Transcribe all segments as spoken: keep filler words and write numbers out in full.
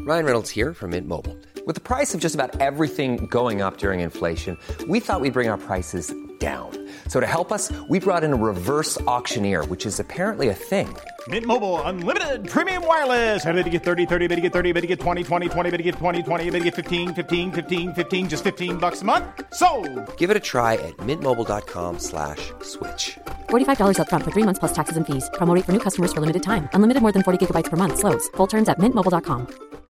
Ryan Reynolds here from Mint Mobile. With the price of just about everything going up during inflation, we thought we'd bring our prices down. So to help us, we brought in a reverse auctioneer, which is apparently a thing. Mint Mobile Unlimited Premium Wireless. How to get thirty, thirty, how to get thirty, how to get twenty, twenty, twenty, how to get twenty, twenty, how to get fifteen, fifteen, fifteen, fifteen, just fifteen bucks a month? Sold! Give it a try at mintmobile.com slash switch. forty-five dollars up front for three months plus taxes and fees. Promo rate for new customers for limited time. Unlimited more than forty gigabytes per month. Slows full terms at mint mobile dot com.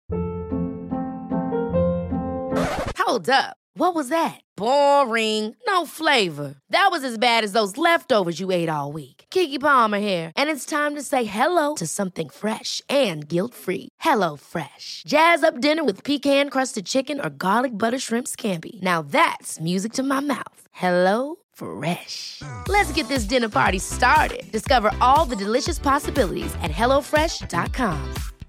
Hold up. What was that? Boring. No flavor. That was as bad as those leftovers you ate all week. Keke Palmer here. And it's time to say hello to something fresh and guilt-free. Hello Fresh. Jazz up dinner with pecan-crusted chicken or garlic butter shrimp scampi. Now that's music to my mouth. Hello Fresh. Let's get this dinner party started. Discover all the delicious possibilities at hello fresh dot com.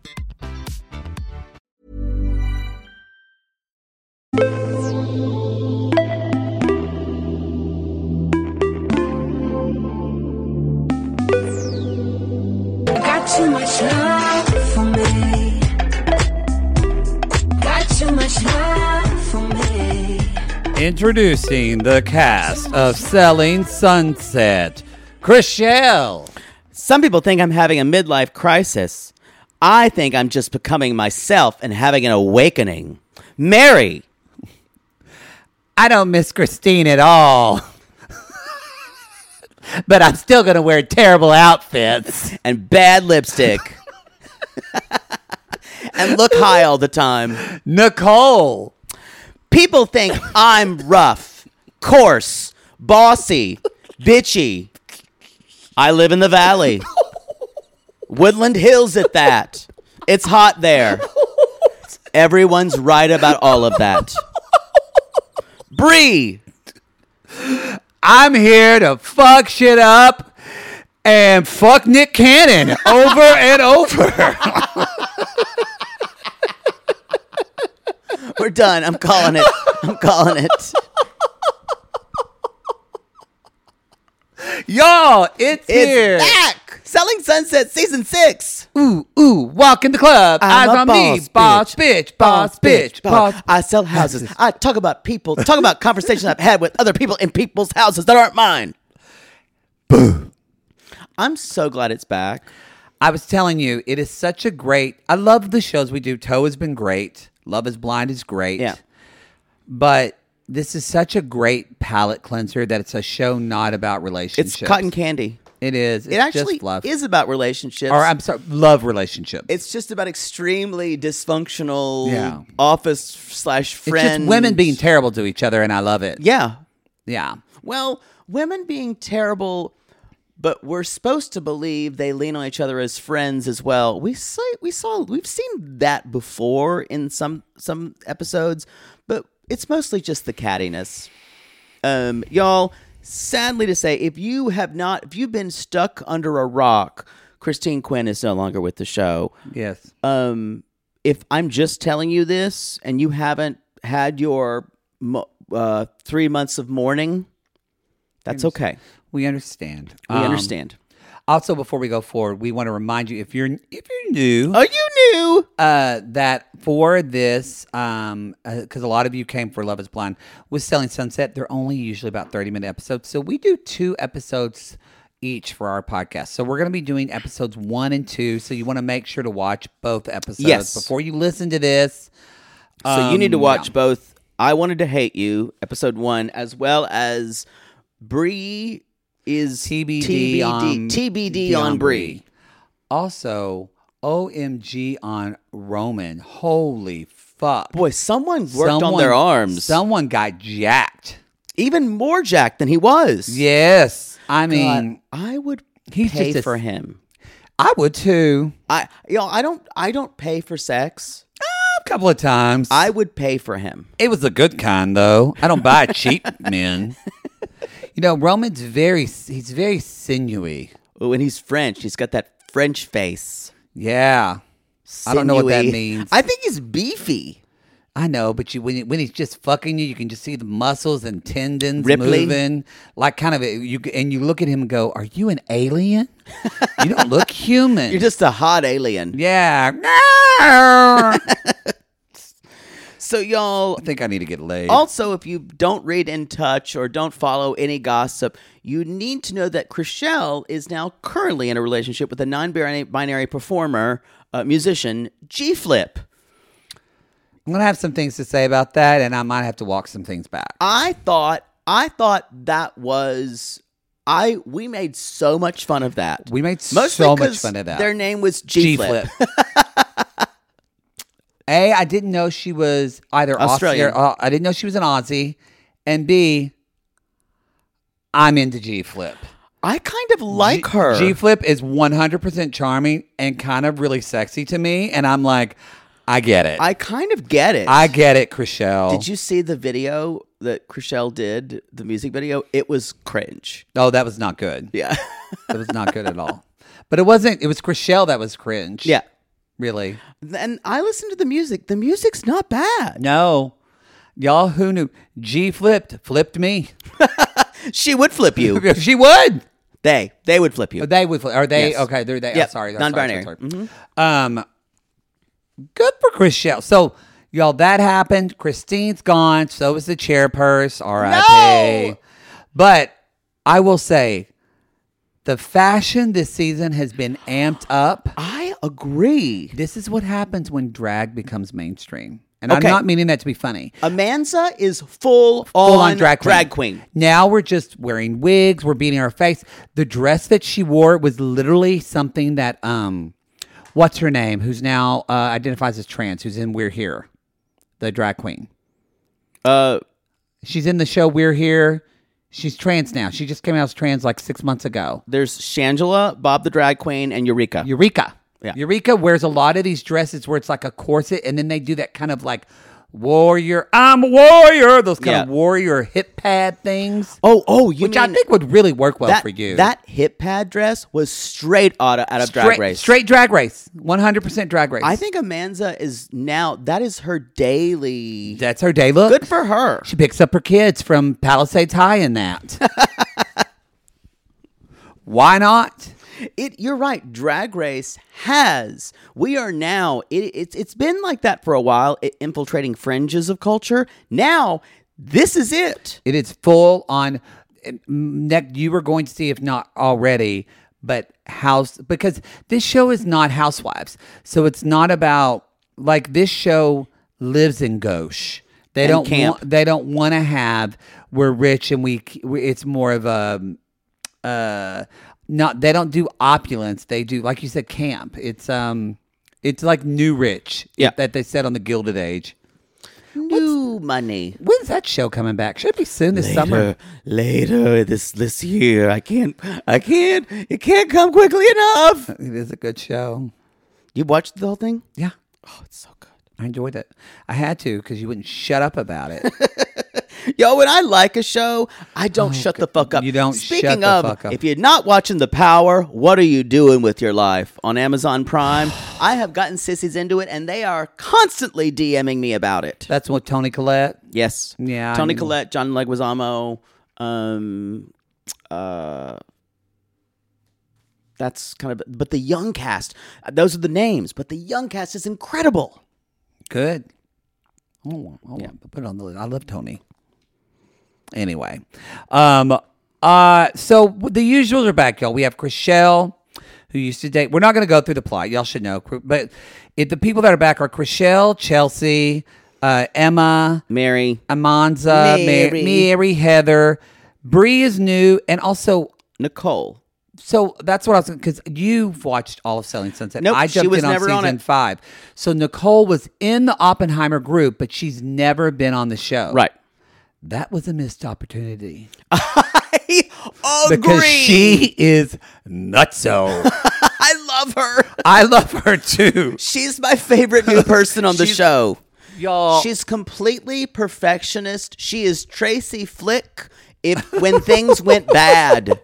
Too much love for me. Got too much love for me. Introducing the cast of Selling Sunset. Chrishell. Some people think I'm having a midlife crisis. I think I'm just becoming myself and having an awakening. Mary. I don't miss Christine at all. But I'm still going to wear terrible outfits. And bad lipstick. And look high all the time. Nicole. People think I'm rough, coarse, bossy, bitchy. I live in the valley. Woodland Hills at that. It's hot there. Everyone's right about all of that. Bree. I'm here to fuck shit up and fuck Nick Cannon over and over. We're done. I'm calling it. I'm calling it. Y'all, it's, It's here. back. Selling Sunset Season six. Ooh, ooh, walk in the club. I'm Eyes a on boss me. Boss bitch, boss bitch, boss. I sell houses. I talk about people. Talk about conversations I've had with other people in people's houses that aren't mine. Boo. I'm so glad it's back. I was telling you, it is such a great, I love the shows we do. Toe has been great. Love is Blind is great. Yeah. But this is such a great palate cleanser that it's a show not about relationships. It's cotton candy. It is. It's It actually just fluff. is about relationships. Or I'm sorry, love relationships. It's just about extremely dysfunctional Yeah. office slash It's friends. just women being terrible to each other, and I love it. Yeah. Yeah. Well, women being terrible, but we're supposed to believe they lean on each other as friends as well. We say, we saw we've seen that before in some some episodes, but it's mostly just the cattiness. Um, y'all, sadly to say, if you have not, if you've been stuck under a rock, Christine Quinn is no longer with the show. Yes. Um, if I'm just telling you this and you haven't had your mo- uh, three months of mourning, that's okay. We understand. We Um, understand. Also, before we go forward, we want to remind you if you're if you're new, Oh, you knew? uh, that for this, um, because a lot of you came for Love Is Blind with Selling Sunset, they're only usually about thirty minute episodes. So we do two episodes each for our podcast. So we're going to be doing episodes one and two. So you want to make sure to watch both episodes Yes. before you listen to this. So you need to Um, watch yeah. both I Wanted to Hate You, episode one, as well as Bree is T B D T B D on T B D on Bree. Also, O M G on Roman. Holy fuck. Boy, someone worked on Someone- their arms. Someone got jacked. Even more jacked than he was. Yes. I God, mean, I would he's pay just a- for him. I would too. I you know, I don't I don't pay for sex. A couple of times. I would pay for him. It was a good kind, though. I don't buy cheap men. You know, Roman's very, he's very sinewy. Oh, and he's French. He's got that French face. Yeah. I don't know what that Sinewy. means. I think he's beefy. I know, but you when, he- when he's just fucking you, you can just see the muscles and tendons Ripley. moving, like kind of a, you. And you look at him and go, "Are you an alien? You don't look human." You're just a hot alien. yeah. So, y'all, I think I need to get laid. also, if you don't read In Touch or don't follow any gossip, you need to know that Chrishell is now currently in a relationship with a non-binary performer, uh, musician, G-Flip. I'm gonna have some things to say about that, and I might have to walk some things back. I thought, I thought that was, I we made so much fun of that. We made Mostly so much 'cause fun of that. Their name was G-Flip. A, I didn't know she was either Australian. Aussie or, uh, I didn't know she was an Aussie, and B, I'm into G-Flip. I kind of like G- her. G-Flip is one hundred percent charming and kind of really sexy to me, and I'm like, I get it. I kind of get it. I get it, Chrishell. Did you see the video that Chrishell did, the music video? It was cringe. Oh, that was not good. Yeah. It was not good at all. But it wasn't, it was Chrishell that was cringe. Yeah. Really. And I listened to the music. The music's not bad. No. Y'all who knew? G flipped, flipped me. She would flip you. She would. They. They would flip you. They would flip. Are they? Yes. Okay, they're they. Yep. Oh, sorry. Non-binary. Sorry, sorry, sorry. Um, good for Chrishell. So, y'all, that happened. Christine's gone. So is the chairperson. R I P No! But I will say, the fashion this season has been amped up. I agree. This is what happens when drag becomes mainstream. And Okay. I'm not meaning that to be funny. Amanza is full, Full on, on drag queen. drag queen. Now we're just wearing wigs. We're beating our face. The dress that she wore was literally something that, um, what's her name? Who's now uh, identifies as trans? Who's in We're Here, the drag queen. Uh, She's in the show We're Here. She's trans now. She just came out as trans like six months ago. there's Shangela, Bob the drag queen, and Eureka. Eureka. Yeah. Eureka wears a lot of these dresses where it's like a corset, and then they do that kind of like warrior. I'm a warrior. Those kind Yeah. of warrior hip pad things. oh, oh, you which I mean think would really work well that, for you. That hip pad dress was straight out of, out of straight, Drag Race. straight drag race, one hundred percent drag race. I think Amanza is now, that is her daily. that's her day look. Good for her. She picks up her kids from Palisades High in that. Why not? It, you're right. Drag Race has. We are now. It, it's it's been like that for a while. It, infiltrating fringes of culture. Now this is it. It is full on. Next, you were going to see, if not already, but house, because this show is not Housewives, so it's not about, like, this show lives in gauche. They And don't camp. want. They don't want to have. We're rich and we. we it's more of a. Uh, not. They don't do opulence. They do, like you said, camp. It's um. It's like New Rich. Yeah. That they said on the Gilded Age. New money. When's that show coming back? Should be soon this summer. later this this year. I can't. I can't. It can't come quickly enough. It is a good show. You watched the whole thing? Yeah. Oh, it's so good. I enjoyed it. I had to because you wouldn't shut up about it. Yo, when I like a show, I don't Oh, shut the fuck up. you don't Speaking shut the of, fuck up. if you're not watching The Power, what are you doing with your life? On Amazon Prime, I have gotten sissies into it, and they are constantly DMing me about it. That's what Tony Collette. Yes. Yeah, I Tony knew. Collette, John Leguizamo. Um, uh, that's kind of, but the young cast, those are the names, but the young cast is incredible. Good. Oh, oh put it on the list. I love Tony. Anyway, um, uh, so the usuals are back, y'all. We have Chrishell, who used to date. We're not going to go through the plot. Y'all should know, but it, the people that are back are Chrishell, Chelsea, uh, Emma, Mary. Amanza, Mary. Mary, Mary Heather. Bree is new, and also. Nicole. So that's what I was, because you've watched all of Selling Sunset. Nope, I she jumped was in on never on season it. five. So Nicole was in the Oppenheimer group, but she's never been on the show. Right. That was a missed opportunity. I agree. Because she is nutso. I love her. I love her too. She's my favorite new person on the She's- show. Y'all. She's completely perfectionist. She is Tracy Flick if when things went bad.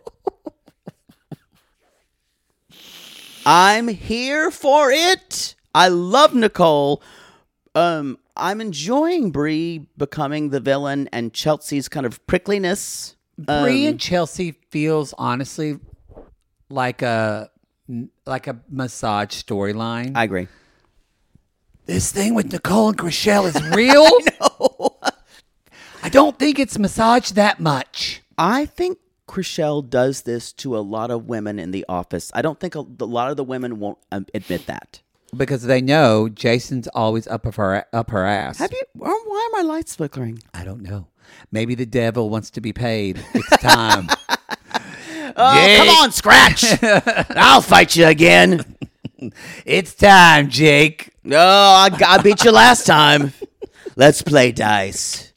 I'm here for it. I love Nicole. Um, I'm enjoying Bree becoming the villain and Chelsea's kind of prickliness. Bree Um, and Chelsea feels honestly like a like a massage storyline. I agree. this thing with Nicole and Chriselle is real? No. I don't think it's massaged that much. I think Chriselle does this to a lot of women in the office. I don't think a, a lot of the women won't um, admit that. Because they know Jason's always up of her up her ass. Have you? Oh, why are my lights flickering? I don't know. Maybe the devil wants to be paid. It's time. Oh, Jake. come on, Scratch! I'll fight you again. It's time, Jake. Oh, I, I beat you last time. Let's play dice.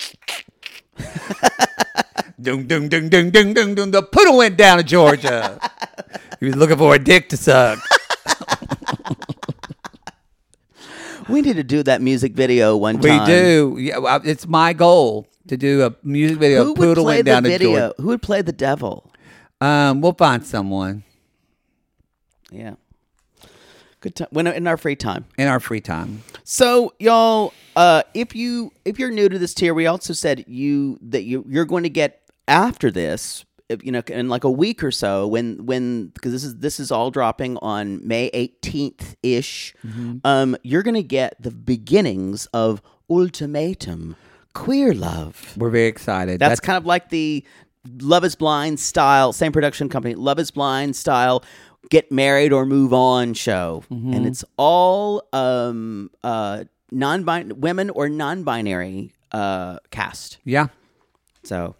Ding, ding, ding, ding, ding, ding, ding. The poodle went down to Georgia. He was looking for a dick to suck. We need to do that music video one We time. do. Yeah, well, it's my goal to do a music video. Who would Poodle play went the down to video? Georgia. Who would play the devil? Um, we'll find someone Yeah. Good time. When in our free time. in our free time. So, y'all, uh, if you if you're new to this tier, we also said you that you you're going to get after this, if, you know, in like a week or so, when when because this is this is all dropping on May eighteenth ish. Um, you're going to get the beginnings of Ultimatum Queer Love. We're very excited. That's, kind of like the Love is Blind style, same production company, Love is Blind style, get married or move on show. Mm-hmm. And it's all um, uh, non-bin- women or non-binary uh, cast. yeah. So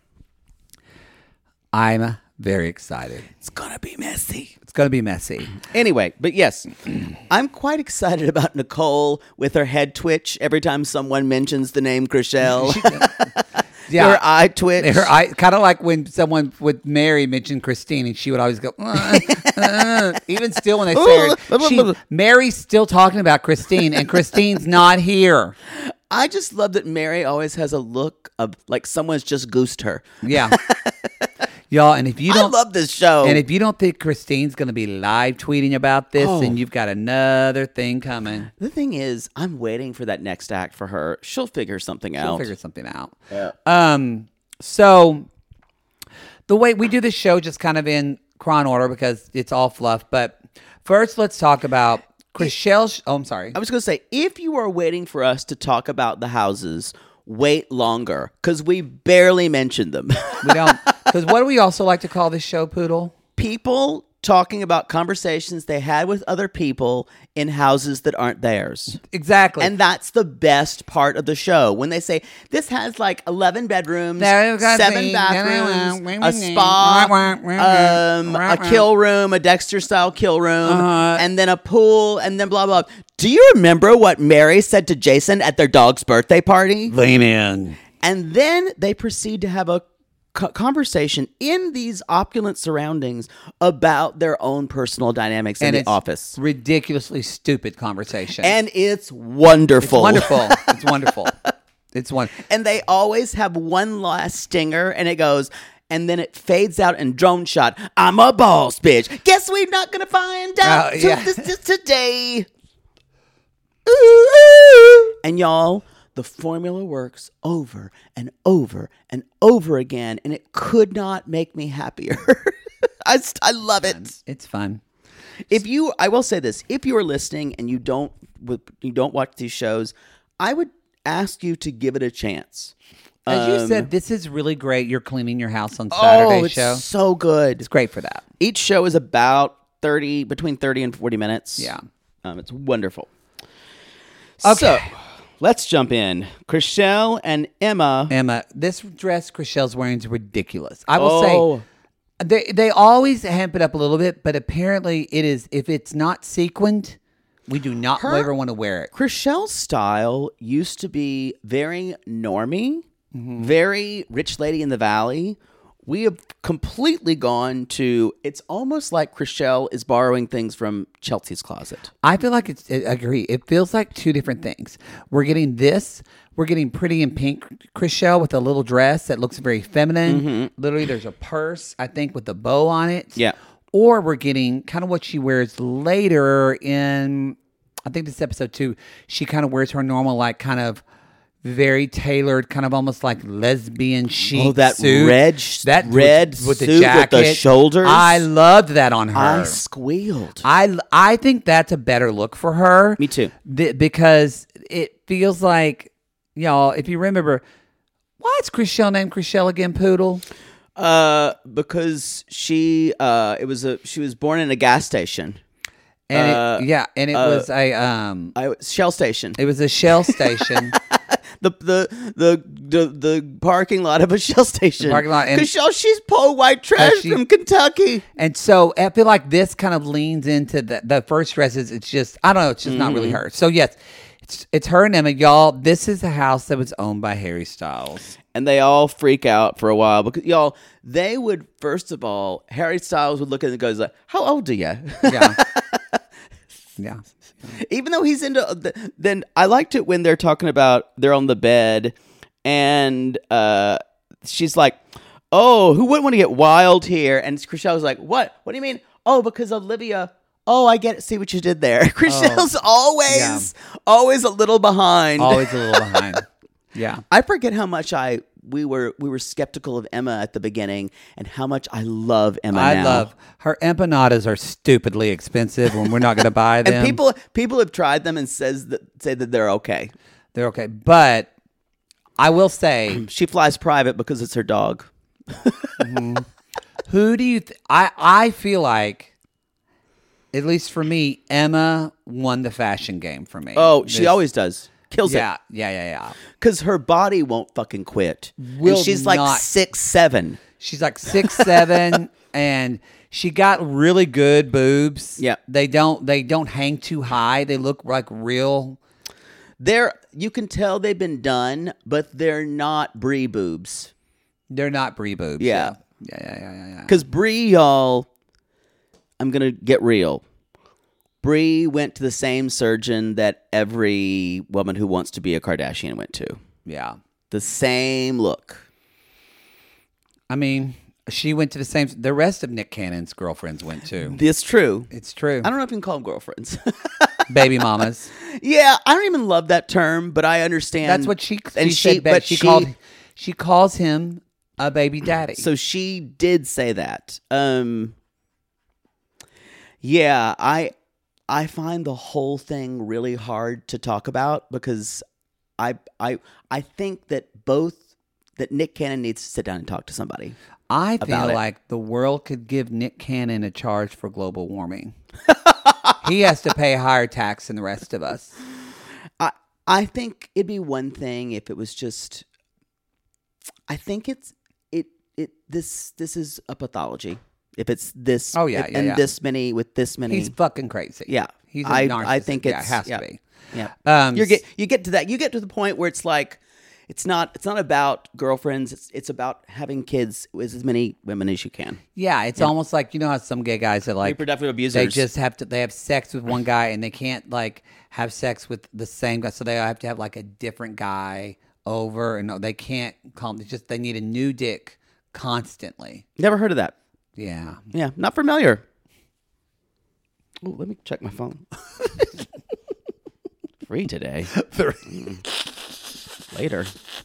I'm very excited. it's going to be messy. It's going to be messy. Anyway, but yes, I'm quite excited about Nicole with her head twitch every time someone mentions the name Chriselle. Yeah. Her eye twitch. Her eye, kind of like when someone would Mary mention Christine, and she would always go. "Uh, uh." Even still, when they say her, she, Mary's still talking about Christine, and Christine's not here. I just love that Mary always has a look of like someone's just goosed her. Yeah, y'all. And if you I don't love this show. and if you don't think Christine's going to be live tweeting about this, Oh. then you've got another thing coming. The thing is, I'm waiting for that next act for her. She'll figure something She'll out. figure something out. Yeah. Um. So the way we do this show, just kind of in chron order because it's all fluff. But first, let's talk about Chriselle. Oh, I'm sorry. I was going to say, if you are waiting for us to talk about the houses, wait longer because we barely mentioned them. We don't, because what do we also like to call this show, Poodle? People talking about conversations they had with other people in houses that aren't theirs. Exactly. And that's the best part of the show. When they say, this has like eleven bedrooms, There you go, seven see. bathrooms, a spa, um, a kill room, a Dexter-style kill room, Uh-huh. and then a pool, and then blah, blah. Do you remember what Mary said to Jason at their dog's birthday party? lean in. And then they proceed to have a co- conversation in these opulent surroundings about their own personal dynamics in And the it's office. ridiculously stupid conversation. And it's wonderful. it's wonderful. It's wonderful. It's one. And they always have one last stinger, and it goes, and then it fades out in drone shot. I'm a boss, bitch. Guess we're not gonna find out Oh, till yeah. this, this today. Ooh, ooh. And y'all, the formula works over and over and over again, and it could not make me happier. I, st- I love it. It's fun. If you, I will say this: if you are listening and you don't, you don't watch these shows, I would ask you to give it a chance. As you Um, said, this is really great. You're cleaning your house on Saturday oh, it's show. so good. It's great for that. Each show is about thirty, between thirty and forty minutes. Yeah. um, it's wonderful. Okay. So, let's jump in. Chriselle and Emma. Emma, this dress Chriselle's wearing is ridiculous. I will Oh. say they they always hamp it up a little bit, but apparently it is if it's not sequined, we do not Her- ever want to wear it. Chriselle's style used to be very normy, Mm-hmm. very rich lady in the valley. We have completely gone to, it's almost like Chriselle is borrowing things from Chelsea's closet. I feel like it's. I agree. It feels like two different things. We're getting this. We're getting pretty in pink Chriselle with a little dress that looks very feminine. Literally, there's a purse, I think, with a bow on it. Yeah. Or we're getting kind of what she wears later in, I think this is episode two. She kind of wears her normal, like, kind of very tailored, kind of almost like lesbian chic. Oh, that suit. red, that red with, with the suit jacket, with the shoulders. I loved that on her. I squealed. I I think that's a better look for her. Me too. Th- because it feels like, y'all, if you remember, why is Chriselle named Chriselle again, Poodle? Uh, because she uh, it was a she was born in a gas station. And Uh, it, yeah, and it uh, was a um, I Shell station. it was a Shell station. the, the the the the parking lot of a Shell station. The parking lot, and- Because she's poor white trash she- from Kentucky. And so I feel like this kind of leans into the, the first dresses. It's just, I don't know, it's just not Mm-hmm. really her. So yes, it's it's her and Emma. Y'all, this is a house that was owned by Harry Styles. And they all freak out for a while because y'all, they would first of all, Harry Styles would look at it and goes like, "How old are you?" Yeah. Yeah. Even though he's into, then I liked it when they're talking about they're on the bed, and uh, she's like, "Oh, who wouldn't want to get wild here?" And Chriselle was like, "What? What do you mean? Oh, because Olivia." Oh, I get it. See what you did there. Chriselle's always, always a little behind. Always a little behind. Yeah. I forget how much I we were we were skeptical of Emma at the beginning, and how much I love Emma I now. love her empanadas are stupidly expensive when we're not going to buy them. And people people have tried them and says that say that they're okay. They're okay. But I will say, She flies private because it's her dog. who do you th- I I feel like, at least for me, Emma won the fashion game for me. Oh, she This- always does. Kills Yeah, it. yeah, yeah, yeah. Because her body won't fucking quit. Will and she's like not. six seven. She's like six seven, and she got really good boobs. Yeah. they don't they don't hang too high. They look like real. They're you can tell they've been done, but they're not Brie boobs. They're not Brie boobs. Yeah. yeah, yeah, yeah, yeah. yeah. Because Brie, y'all, I'm gonna get real. Brie went to the same surgeon that every woman who wants to be a Kardashian went to. Yeah. The same look. I mean, she went to the same. The rest of Nick Cannon's girlfriends went to. It's true. It's true. I don't know if you can call them girlfriends. Baby mamas. Yeah, I don't even love that term, but I understand. That's what she. and she, she, said. But but she, she called. She calls him a baby daddy. So she did say that. Um, yeah, I I find the whole thing really hard to talk about because I I I think that both that Nick Cannon needs to sit down and talk to somebody. I feel about it. like the world could give Nick Cannon a charge for global warming. He has to pay a higher tax than the rest of us. I I think it'd be one thing if it was just. I think it's it it this this is a pathology. If it's this, Oh, yeah, if- yeah, and yeah. this many with this many, He's fucking crazy. yeah. He's a I narcissist. I think Yeah, it's it has yeah. to be. Yeah. Um, you get you get to that. You get to the point where it's like it's not it's not about girlfriends. It's it's about having kids with as many women as you can. Yeah, it's almost like, you know how some gay guys are like Reproductive abusers. They just have to. They have sex with one guy and they can't like have sex with the same guy, so they have to have like a different guy over, and no, they can't call. It's just they need a new dick constantly. Never heard of that. Yeah, Yeah, not familiar. Oh, let me check my phone. Free today. Mm. Later.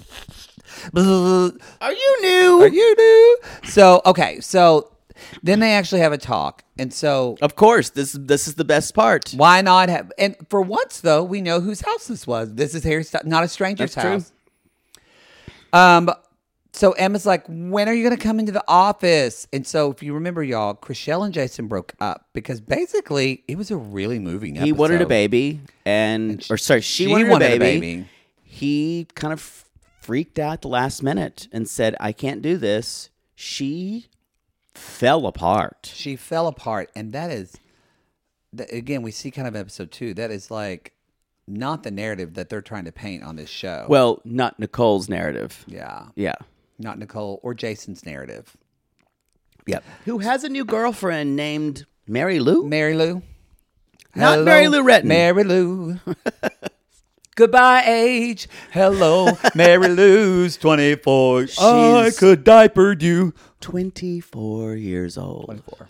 Are you new? Are you new? So okay, so then they actually have a talk, and so Of course, this this is the best part. why not have? And for once, though, we know whose house this was. This is Harry, Styles, not a stranger's That's true. house. Um, so Emma's like, "When are you going to come into the office?" And so, if you remember, y'all, Chriselle and Jason broke up because basically it was a really moving episode. He wanted a baby, and, she- or sorry, she, she wanted, wanted a, a baby. baby. He kind of freaked out at the last minute and said, "I can't do this." She fell apart. She fell apart, and that is, th- again, we see kind of episode two. That is like not the narrative that they're trying to paint on this show. Well, not Nicole's narrative. yeah, Yeah. not Nicole or Jason's narrative. Yep. Who has a new girlfriend named Mary Lou? Mary Lou. Not Mary Lou Retton. Mary Lou. Goodbye, age. Hello, Mary Lou's twenty-four. I She's- could diaper you. twenty-four years old. twenty-four.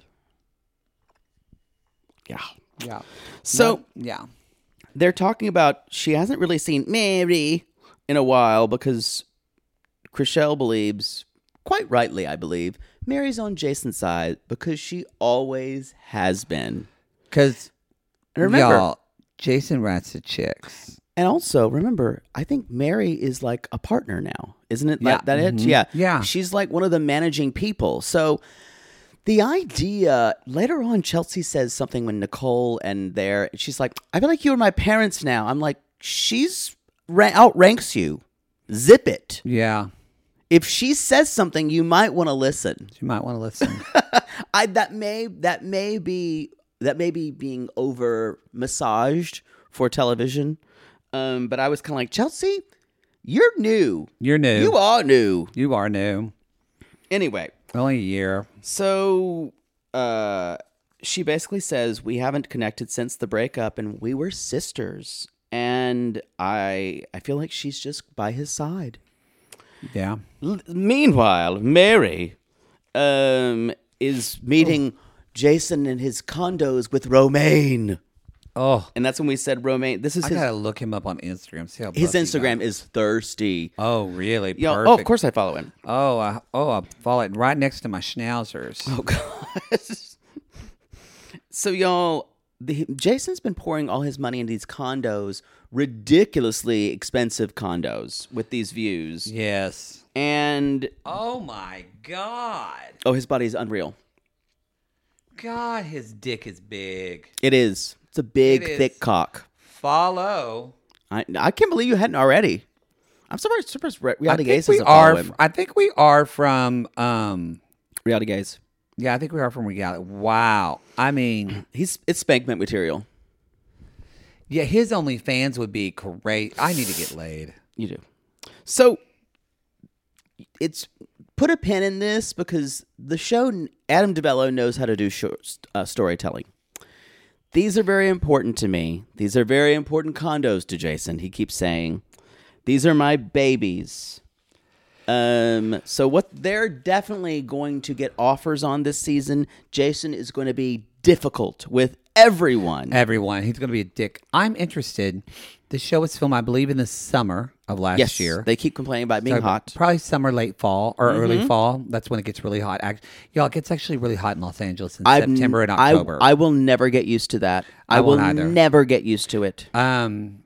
Yeah. Yeah. So yeah. they're talking about she hasn't really seen Mary in a while because Chrishell believes, quite rightly, I believe, Mary's on Jason's side because she always has been. Because, remember, y'all, Jason rats the chicks. And also, remember, I think Mary is like a partner now. Isn't it Yeah. like that? Mhm. It? Yeah. Yeah. She's like one of the managing people. So the idea, later on, Chelsea says something when Nicole and there, she's like, I feel like you are my parents now. I'm like, she's ra- outranks you. Zip it. Yeah. If she says something, you might want to listen. You might want to listen. I that may that may be that may be being over massaged for television. Um, but I was kind of like, Chelsea, you're new. You're new. You are new. You are new. Anyway, Only a year. so uh, she basically says we haven't connected since the breakup, and we were sisters. And I I feel like she's just by his side. Yeah. L- meanwhile, Mary um, is meeting Jason in his condos with Romaine. Oh, And that's when we said Romaine. This is I his gotta look him up on Instagram. See how his buff he Instagram got. is thirsty. Oh, really? Yo, Perfect. oh, of course I follow him. Oh, I, oh, I follow it right next to my schnauzers. Oh god. So y'all, the, Jason's been pouring all his money into these condos, ridiculously expensive condos with these views. Yes. And Oh my God. oh, his body's unreal. God, his dick is big. It is. It's a big, It is. thick cock. Follow. I I can't believe you hadn't already. I'm surprised. Surprised. Re- I Reality think Gaze we doesn't follow are. him. I think we are from. Um. Reality Gaze. Yeah, I think we are from reality. Wow. I mean, He's it's spankment material. yeah, his OnlyFans would be great. I need to get laid. You do. So it's put a pin in this because the show Adam DeBello knows how to do short, uh, storytelling. These are very important to me. These are very important condos to Jason. He keeps saying, "These are my babies." Um, so what they're definitely going to get offers on this season. Jason is going to be difficult with everyone. Everyone, he's going to be a dick. I'm interested. The show was filmed, I believe, in the summer of last yes, year. they keep complaining about being So, hot. Probably summer, late fall, or Mm-hmm. early fall. That's when it gets really hot. Act- Y'all, it gets actually really hot in Los Angeles in I've- September and I- October. I, will never get used to that. I, I will won't either. never get used to it. Um,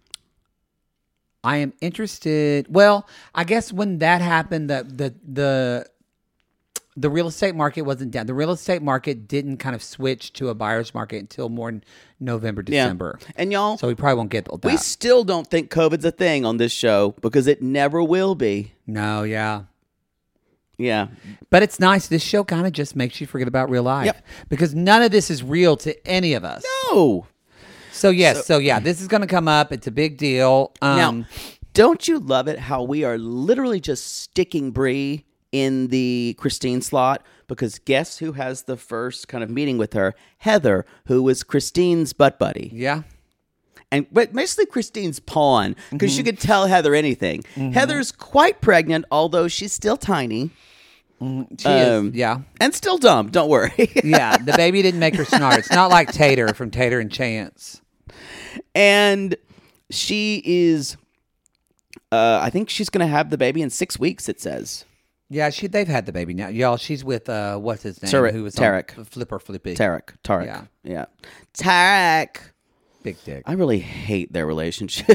I am interested. Well, I guess when that happened, the the the the real estate market wasn't down. The real estate market didn't kind of switch to a buyer's market until more in November, December. Yeah. And y'all, So we probably won't get that. we still don't think COVID's a thing on this show because it never will be. no, yeah. Yeah. But it's nice. This show kind of just makes you forget about real life. Yep. Because none of this is real to any of us. No. So, yes. So, yeah, this is going to come up. It's a big deal. Um, Now, don't you love it how we are literally just sticking Brie in the Christine slot? Because guess who has the first kind of meeting with her? Heather, who was Christine's butt buddy. yeah. And but basically Christine's pawn, because Mm-hmm. you could tell Heather anything. Heather's quite pregnant, although she's still tiny. She Um, is. Yeah. And still dumb, don't worry. Yeah. The baby didn't make her snort. It's not like Tater from Tater and Chance. And she is, uh, I think she's going to have the baby in six weeks, it says. Yeah, she they've had the baby now. Y'all, she's with, uh, what's his name? Tarek- Who was Tarek. on Flipper Flippy. Tarek. Tarek. Yeah. Yeah. Tarek. Big dick. I really hate their relationship.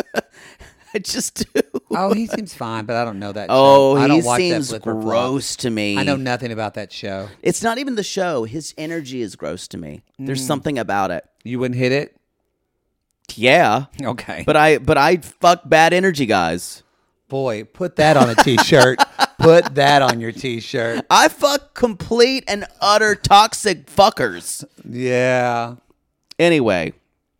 I just do. Oh, he seems fine, but I don't know that Oh, show. I he don't watch seems that Flipper Flop. gross to me. I know nothing about that show. It's not even the show. His energy is gross to me. Mm. There's something about it. You wouldn't hit it? Yeah. Okay. But I but I fuck bad energy guys. Boy, put that on a t-shirt. Put that on your t-shirt. I fuck complete and utter toxic fuckers. Yeah. Anyway.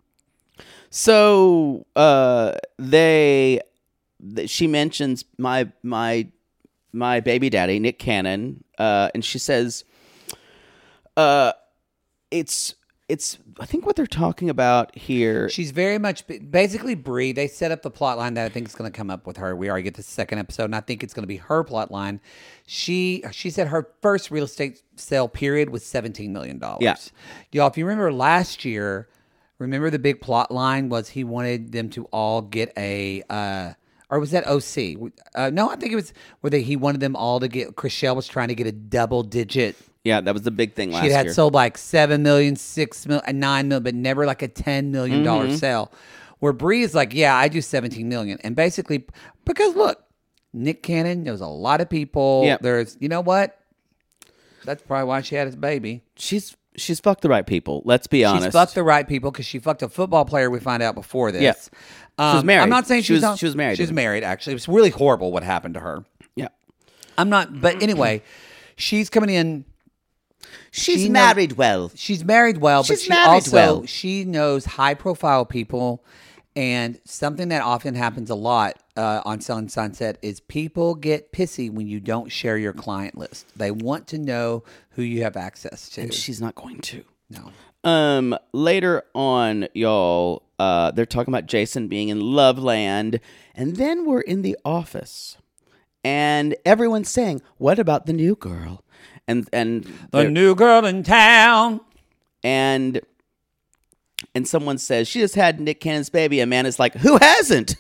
So uh they th- she mentions my my my baby daddy, Nick Cannon, uh, and she says uh it's it's I think what they're talking about here. She's very much basically Brie. They set up the plot line that I think is going to come up with her. We already get the second episode, and I think it's going to be her plot line. She she said her first real estate sale period was seventeen million dollars. Yeah. Y'all, if you remember last year, remember the big plot line was he wanted them to all get a uh, Or was that O C? Uh, no, I think it was where they, he wanted them all to get. Chriselle was trying to get a double digit. Yeah, that was the big thing last She had year. sold like seven million, six million, nine million, but never like a ten million dollar Mm-hmm. sale. Where Bree is like, yeah, I do seventeen million, and basically because look, Nick Cannon knows a lot of people. Yep. There's, you know what? That's probably why she had his baby. She's she's fucked the right people. Let's be honest. She's fucked the right people because she fucked a football player. We find out before this. Yeah. Um, She was married. I'm not saying She she's was- not, she was married She was to him. married. Actually, it was really horrible what happened to her. Yeah. I'm not. But anyway, she's coming in. She's She married well. She's married well, but She's she married also well. she knows high profile people, and something that often happens a lot uh, on Selling Sunset is people get pissy when you don't share your client list. They want to know who you have access to. And she's not going to. no. Um, later on, y'all, uh, they're talking about Jason being in Loveland, and then we're in the office, and everyone's saying, "What about the new girl?" And and The they're- new girl in town. and and someone says she just had Nick Cannon's baby, and man is like, "Who hasn't?"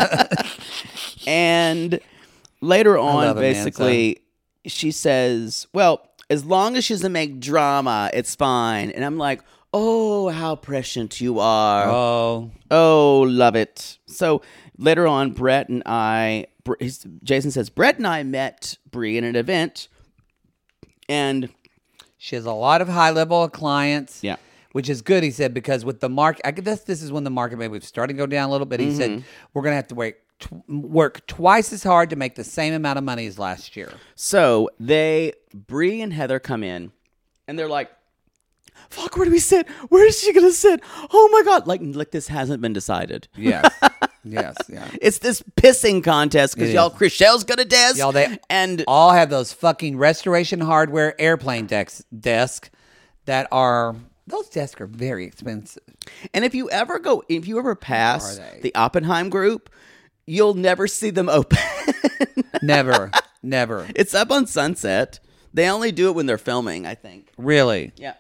And later on, love Amanda. basically, she says, "Well, as long as she doesn't make drama, it's fine." And I'm like, "Oh, how prescient you are! Oh, Oh, love it." So later on, Brett and I, Br- he's- Jason says, Brett and I met Bree in an event, and she has a lot of high level clients. Yeah. Which is good, he said, because with the market, I guess this is when the market maybe was starting to go down a little bit. He Mm-hmm. said, we're going to have to wait, tw- work twice as hard to make the same amount of money as last year. so they, Bree and Heather come in, and they're like, "Fuck, where do we sit? Where is she gonna sit? Oh my god!" Like, like this hasn't been decided. Yes. yes. Yeah. It's this pissing contest because It y'all, is. Chriselle's gonna dance, Y'all, they and all have those fucking restoration hardware airplane decks, desk that are, those desks are very expensive. and if you ever go, if you ever pass Are they? the Oppenheim group, you'll never see them open. Never. Never. It's up on Sunset. They only do it when they're filming, I think. Really? Yeah.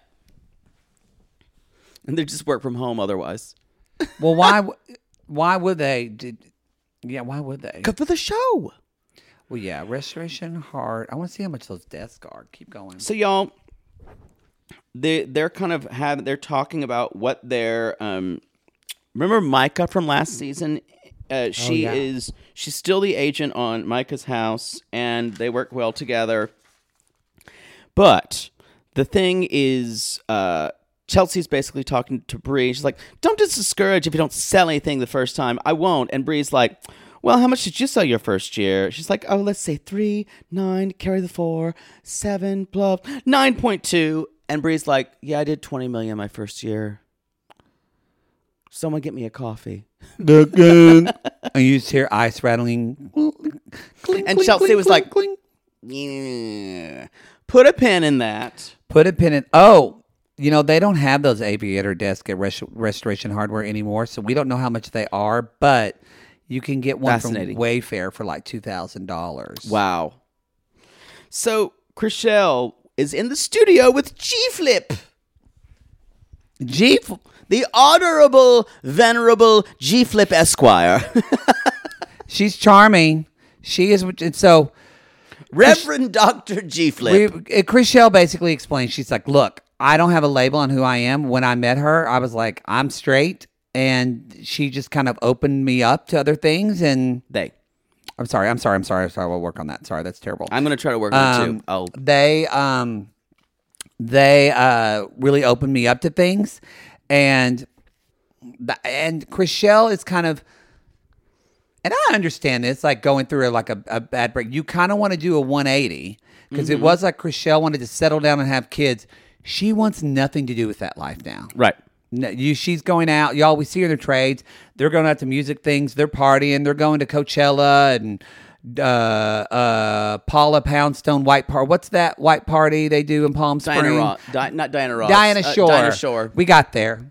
And they just work from home otherwise. Well, why w- why would they? Did, yeah, why would they? Good for the show. Well, yeah, restoration hard. I want to see how much those desks are. Keep going. So y'all, they they're kind of have they're talking about what their um. Remember Micah from last season? Uh, she yeah. is she's still the agent on Micah's house, and they work well together. But the thing is, uh, Chelsea's basically talking to Bree. She's like, "Don't just discourage if you don't sell anything the first time. I won't." And Bree's like, "Well, how much did you sell your first year?" She's like, "Oh, let's say three, nine, carry the four, seven, blah, nine point two." And Bree's like, "Yeah, I did twenty million my first year. Someone get me a coffee." And you just hear ice rattling. Clink, And clink, Chelsea clink, was clink, like- clink. Yeah. Put a pin in that. Put a pin in. Oh, you know, they don't have those aviator desks at res- Restoration Hardware anymore, so we don't know how much they are, but you can get one from Fascinating. Wayfair for like two thousand dollars. Wow. So Chriselle is in the studio with G-Flip. G. The honorable, venerable G-Flip Esquire. She's charming. She is. And so Reverend Doctor G-Flip. we, uh, Chriselle basically explains, she's like, look, I don't have a label on who I am. When I met her, I was like, I'm straight. And she just kind of opened me up to other things. And They. I'm sorry, I'm sorry, I'm sorry, I'm sorry. We'll work on that. Sorry, that's terrible. I'm going to try to work on it Um, too. I'll, They um they uh really opened me up to things, and the, and Chriselle is kind of, and I understand this, like going through a, like a, a bad break. You kind of want to do a one eighty because Mm-hmm. it was like Chriselle wanted to settle down and have kids. She wants nothing to do with that life now. right. No, you, she's going out. Y'all, we see her in their trades. They're going out to music things. They're partying. They're going to Coachella and uh, uh, Paula Poundstone White Party. What's that white party they do in Palm Springs? Diana Ross. Di- not Diana Ross. Diana Uh, Shore. Diana Shore. We got there.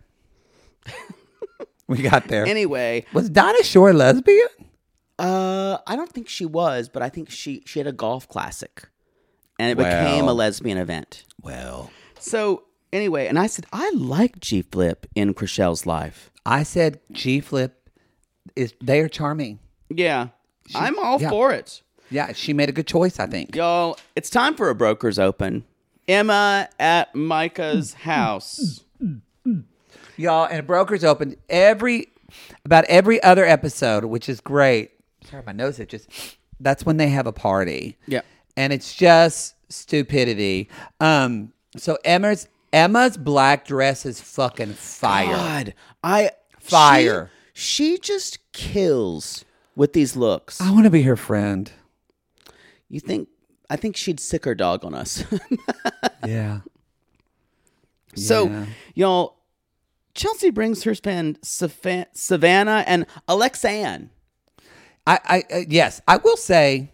we got there. Anyway, Was Dinah Shore lesbian? uh, I don't think she was, but I think she, she had a golf classic. And it became a Well. lesbian event. Well, So anyway, and I said, I like G-Flip in Chriselle's life. I said G Flip is. They are charming. Yeah. I'm all yeah. for it. Yeah, she made a good choice, I think. Y'all, it's time for a Broker's Open. Emma at Micah's house. Y'all, and Broker's Open every about every other episode, which is great. Sorry, my nose itches. That's when they have a party. Yeah. And it's just stupidity. Um, so Emma's Emma's black dress is fucking fire. God, I Fire. She, she just kills with these looks. I want to be her friend. You think? I think she'd sick her dog on us. Yeah. So, Yeah. y'all, Chelsea brings her span Sav- Savannah and Alexanne. I, I uh, yes, I will say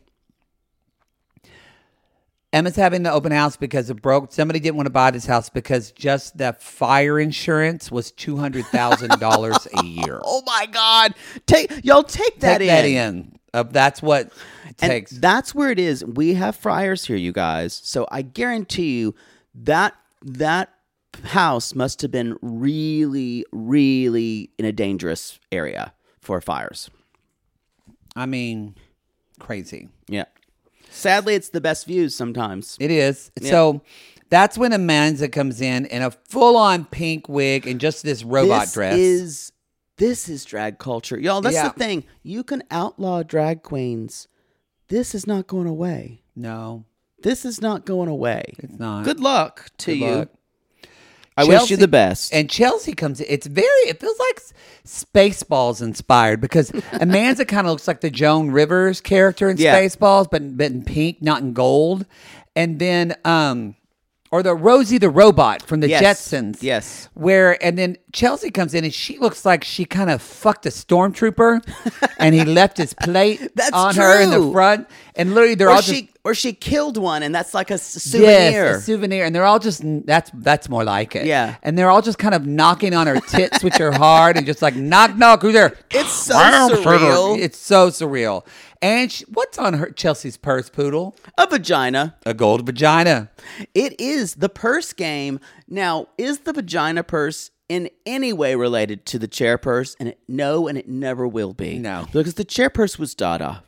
Emma's having the open house because it broke. Somebody didn't want to buy this house because just the fire insurance was two hundred thousand dollars a year. Oh my God! Take y'all take that Take in. that in. Uh, that's what it And takes. that's where it is. We have fryers here, you guys. So I guarantee you that that house must have been really, really in a dangerous area for fires. I mean, crazy. Yeah. Sadly, it's the best views sometimes. It is. Yeah. So that's when Amanza comes in in a full-on pink wig and just this robot this dress. Is, this is drag culture. Y'all, that's Yeah. the thing. You can outlaw drag queens. This is not going away. No, This is not going away. it's not. Good luck to Good you. luck. I wish Chelsea- you the best. And Chelsea comes in. It's very, it feels like Spaceballs inspired because Amanda kind of looks like the Joan Rivers character in Yeah. Spaceballs, but, but in pink, not in gold. And then, um, or the Rosie the Robot from the Yes. Jetsons. Yes. Where, and then Chelsea comes in and she looks like she kind of fucked a stormtrooper and he left his plate That's on her in the true. front. And literally they're or all she just. or she killed one, and that's like a s- souvenir. Yes, a souvenir, and they're all just that's that's more like it. Yeah. and they're all just kind of knocking on her tits, which are hard, and just like knock knock. Who's there? It's so surreal. It's so surreal. And she, what's on her Chelsea's purse, Poodle? A vagina. A gold vagina. It is the purse game. Now, is the vagina purse in any way related to the chair purse? And it, no, and it never will be. No. Because the chair purse was Dada.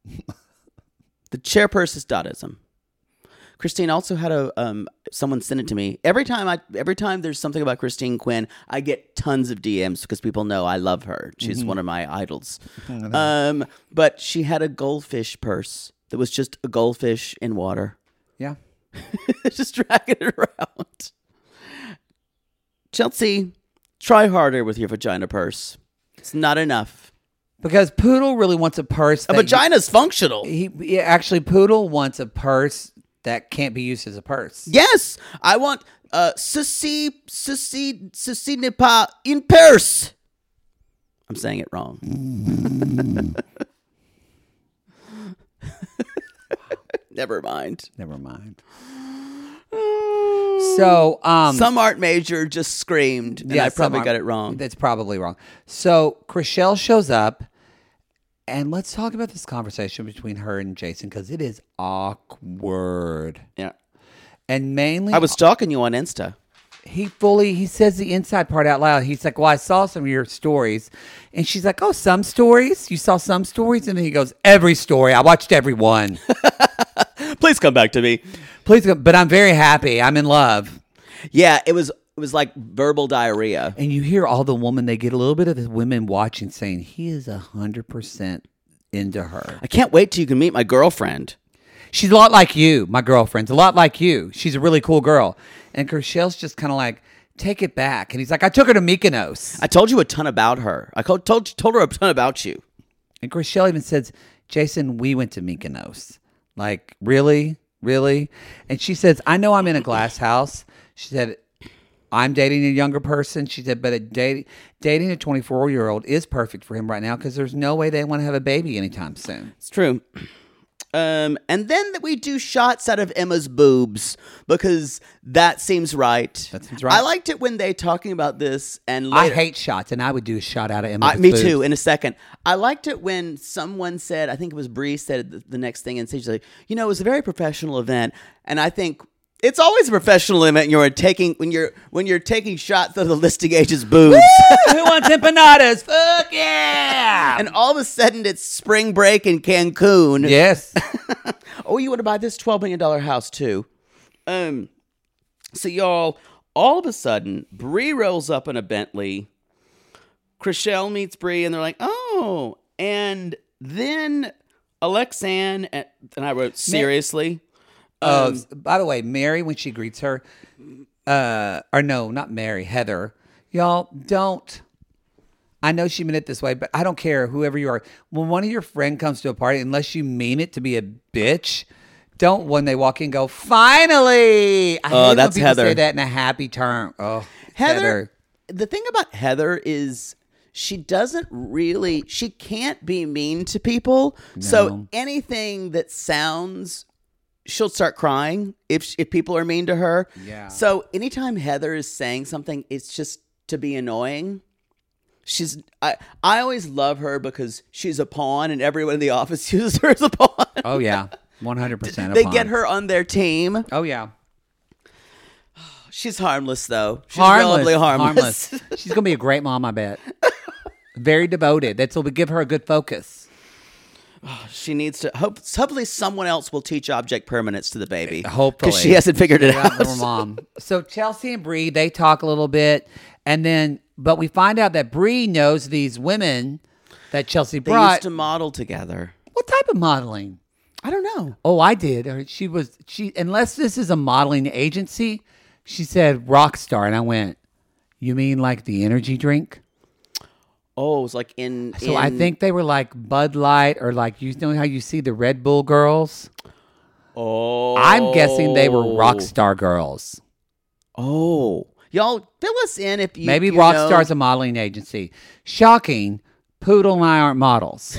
The chair purse is Dadaism. Christine also had a um someone sent it to me. Every time I every time there's something about Christine Quinn, I get tons of D Ms because people know I love her. She's Mm-hmm. one of my idols. Um but she had a goldfish purse that was just a goldfish in water. Yeah. Just dragging it around. Chelsea, try harder with your vagina purse. It's not enough. Because Poodle really wants a purse. A that vagina's functional. He, he actually Poodle wants a purse that can't be used as a purse. Yes, I want uh ceci ceci ceci n'est pas une purse. I'm saying it wrong. Never mind. Never mind. So, um, Some art major just screamed, and I some probably are- got it wrong. That's probably wrong. So Chriselle shows up, and let's talk about this conversation between her and Jason because it is awkward. Yeah, And mainly, I was stalking you on Insta. he fully he says the inside part out loud. He's like, "Well, I saw some of your stories," and she's like, "Oh, some stories? You saw some stories?" And then he goes, "Every story. I watched every one." Please come back to me. Please, go, but I'm very happy. I'm in love. Yeah, it was it was like verbal diarrhea. And you hear all the women, they get a little bit of the women watching saying, he is one hundred percent into her. I can't wait till you can meet my girlfriend. She's a lot like you, my girlfriend's a lot like you. She's a really cool girl. And Chriselle's just kind of like, take it back. And he's like, I took her to Mykonos. I told you a ton about her. I co- told told her a ton about you. And Chriselle even says, Jason, we went to Mykonos. Like, really? Really? And she says, I know I'm in a glass house. She said, I'm dating a younger person. She said, but a date, dating a twenty-four-year-old is perfect for him right now because there's no way they want to have a baby anytime soon. It's true. Um, and then that we do shots out of Emma's boobs because that seems right. That seems right. I liked it when they talking about this and I later, hate shots, and I would do a shot out of Emma. I, me too. In a second, I liked it when someone said, I think it was Bree said the, the next thing, and she's like, you know, it was a very professional event, and I think It's always a professional event. You're taking when you're when you're taking shots of the listing agent's boobs, Who wants empanadas? Fuck yeah! and all of a sudden it's spring break in Cancun. Yes. Oh, you want to buy this twelve million dollar house too? Um. So y'all, all of a sudden, Bree rolls up in a Bentley. Chrishell meets Bree, and they're like, "Oh," and then Alexanne and, and I wrote seriously. Oh, Um, by the way, Mary, when she greets her, uh, or no, not Mary, Heather, y'all don't. I know she meant it this way, but I don't care, whoever you are. When one of your friend comes to a party, unless you mean it to be a bitch, don't, when they walk in, go, finally. I Oh, hate that's when people Heather. say that in a happy term. Oh, Heather, Heather. the thing about Heather is she doesn't really, she can't be mean to people. So No. anything that sounds, she'll start crying if if people are mean to her. Yeah. So anytime Heather is saying something, it's just to be annoying. She's I I always love her because she's a pawn, and everyone in the office uses her as a pawn. Oh, yeah. one hundred percent. They get her on their team. Oh, yeah. She's harmless though. She's Harmless. relatively harmless. harmless. She's going to be a great mom, I bet. Very devoted. That's what would give her a good focus. She needs to. Hope, hopefully, someone else will teach object permanence to the baby. Hopefully. because she hasn't figured it Yeah, out. her mom. So Chelsea and Bree, they talk a little bit, and then, but we find out that Bree knows these women that Chelsea They brought. used to model together. What type of modeling? I don't know. Oh, I did. Or She was she. Unless this is a modeling agency, she said rock star, and I went, "You mean like the energy drink?" Oh, it was like in. So I in- think they were like Bud Light, or like, you know how you see the Red Bull girls. Oh, I'm guessing they were rock star girls. Oh, y'all fill us in if you Maybe you Rockstar's know. a modeling agency. Shocking. Poodle and I aren't models.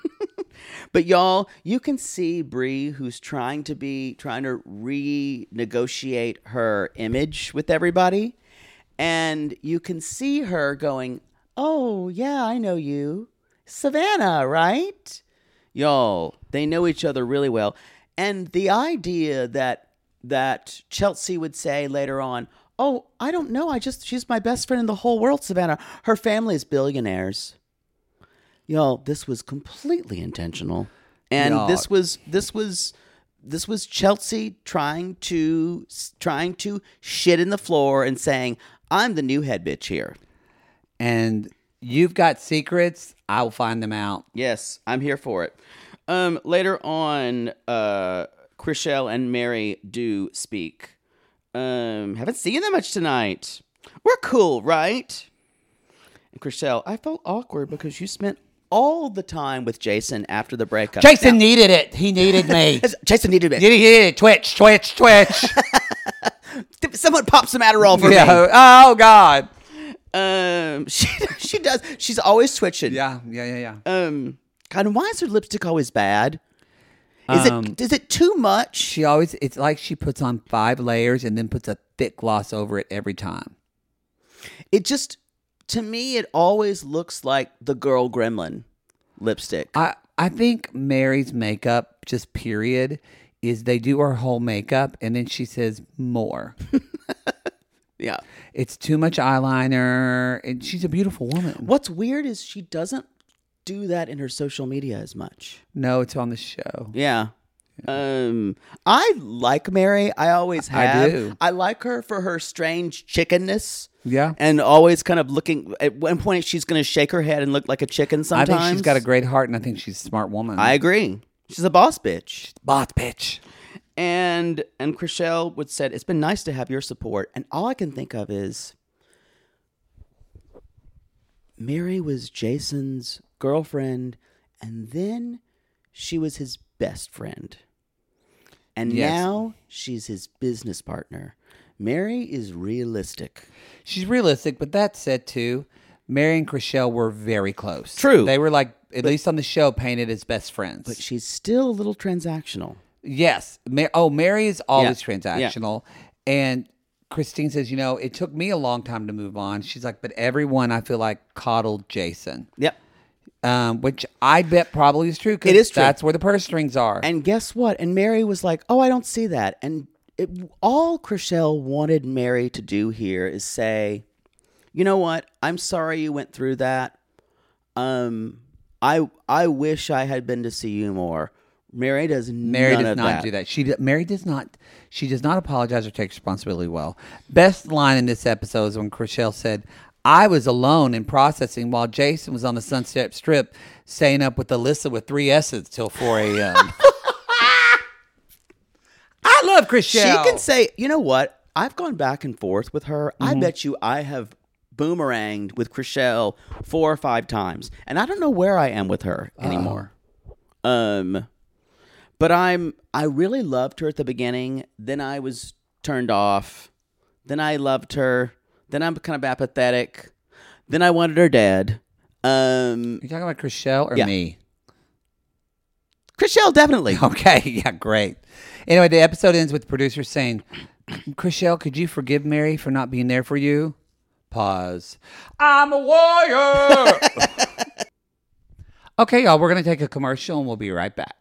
But y'all, you can see Bree, who's trying to be trying to renegotiate her image with everybody, and you can see her going, "Oh yeah, I know you, Savannah, right?" Y'all, they know each other really well, and the idea that that Chelsea would say later on, "Oh, I don't know, I just she's my best friend in the whole world, Savannah. Her family is billionaires." Y'all, this was completely intentional. And Y'all. this was this was this was Chelsea trying to trying to shit in the floor and saying, "I'm the new head bitch here." And you've got secrets. I'll find them out. Yes, I'm here for it. Um, later on, uh, Chrishell and Mary do speak. Um, haven't seen them much tonight. We're cool, right? And Chrishell, I felt awkward because you spent all the time with Jason after the breakup. Jason needed it. He needed me. Jason needed me. He needed it. Twitch, twitch, twitch. Someone pop some Adderall for yeah. me. Oh, God. Um, she she does. She's always twitching. Yeah, yeah, yeah, yeah. Um, God, and why is her lipstick always bad? Is Um, it is it too much? She always, it's like she puts on five layers and then puts a thick gloss over it every time. It just, to me, it always looks like the girl gremlin lipstick. I, I think Mary's makeup, just period, is they do her whole makeup and then she says more. Yeah. It's too much eyeliner, and she's a beautiful woman. What's weird is she doesn't do that in her social media as much. No, it's on the show. Yeah. Um, I like Mary. I always I have. do. I like her for her strange chickenness. Yeah. And always kind of looking. At one point, she's going to shake her head and look like a chicken. Sometimes I think she's got a great heart, and I think she's a smart woman. I agree. She's a boss bitch. Boss bitch. And and Chrishell would said, "It's been nice to have your support." And all I can think of is Mary was Jason's girlfriend, and then she was his best friend. And Yes. now she's his business partner. Mary is realistic. She's realistic, but that said, too, Mary and Chrishell were very close. True. They were like, at least on the show, painted as best friends. But she's still a little transactional. Yes. Ma- oh, Mary is always Yeah. transactional. And Christine says, you know, it took me a long time to move on. She's like, but everyone, I feel like, coddled Jason. Yep. Um, which I bet probably is true. 'Cause It is true. That's where the purse strings are. And guess what? And Mary was like, "Oh, I don't see that." And it, all Chrishell wanted Mary to do here is say, you know what? I'm sorry you went through that. Um, I I wish I had been to see you more. Mary does Mary none does of not that. do that. She Mary does not. She does not apologize or take responsibility well. Best line in this episode is when Chrishell said, "I was alone in processing while Jason was on the Sunset Strip, staying up with Alyssa with three S's till four a.m." I love Chrishell. She can say, you know what? I've gone back and forth with her. Mm-hmm. I bet you I have boomeranged with Chrishell four or five times, and I don't know where I am with her anymore. Uh-oh. Um. But I'm, I really loved her at the beginning. Then I was turned off. Then I loved her. Then I'm kind of apathetic. Then I wanted her dead. Um, You talking about Chrishell or yeah. me? Chrishell, definitely. Okay, yeah, great. Anyway, the episode ends with the producer saying, "Chrishell, could you forgive Mary for not being there for you?" Pause. I'm a warrior. Okay, y'all, we're going to take a commercial and we'll be right back.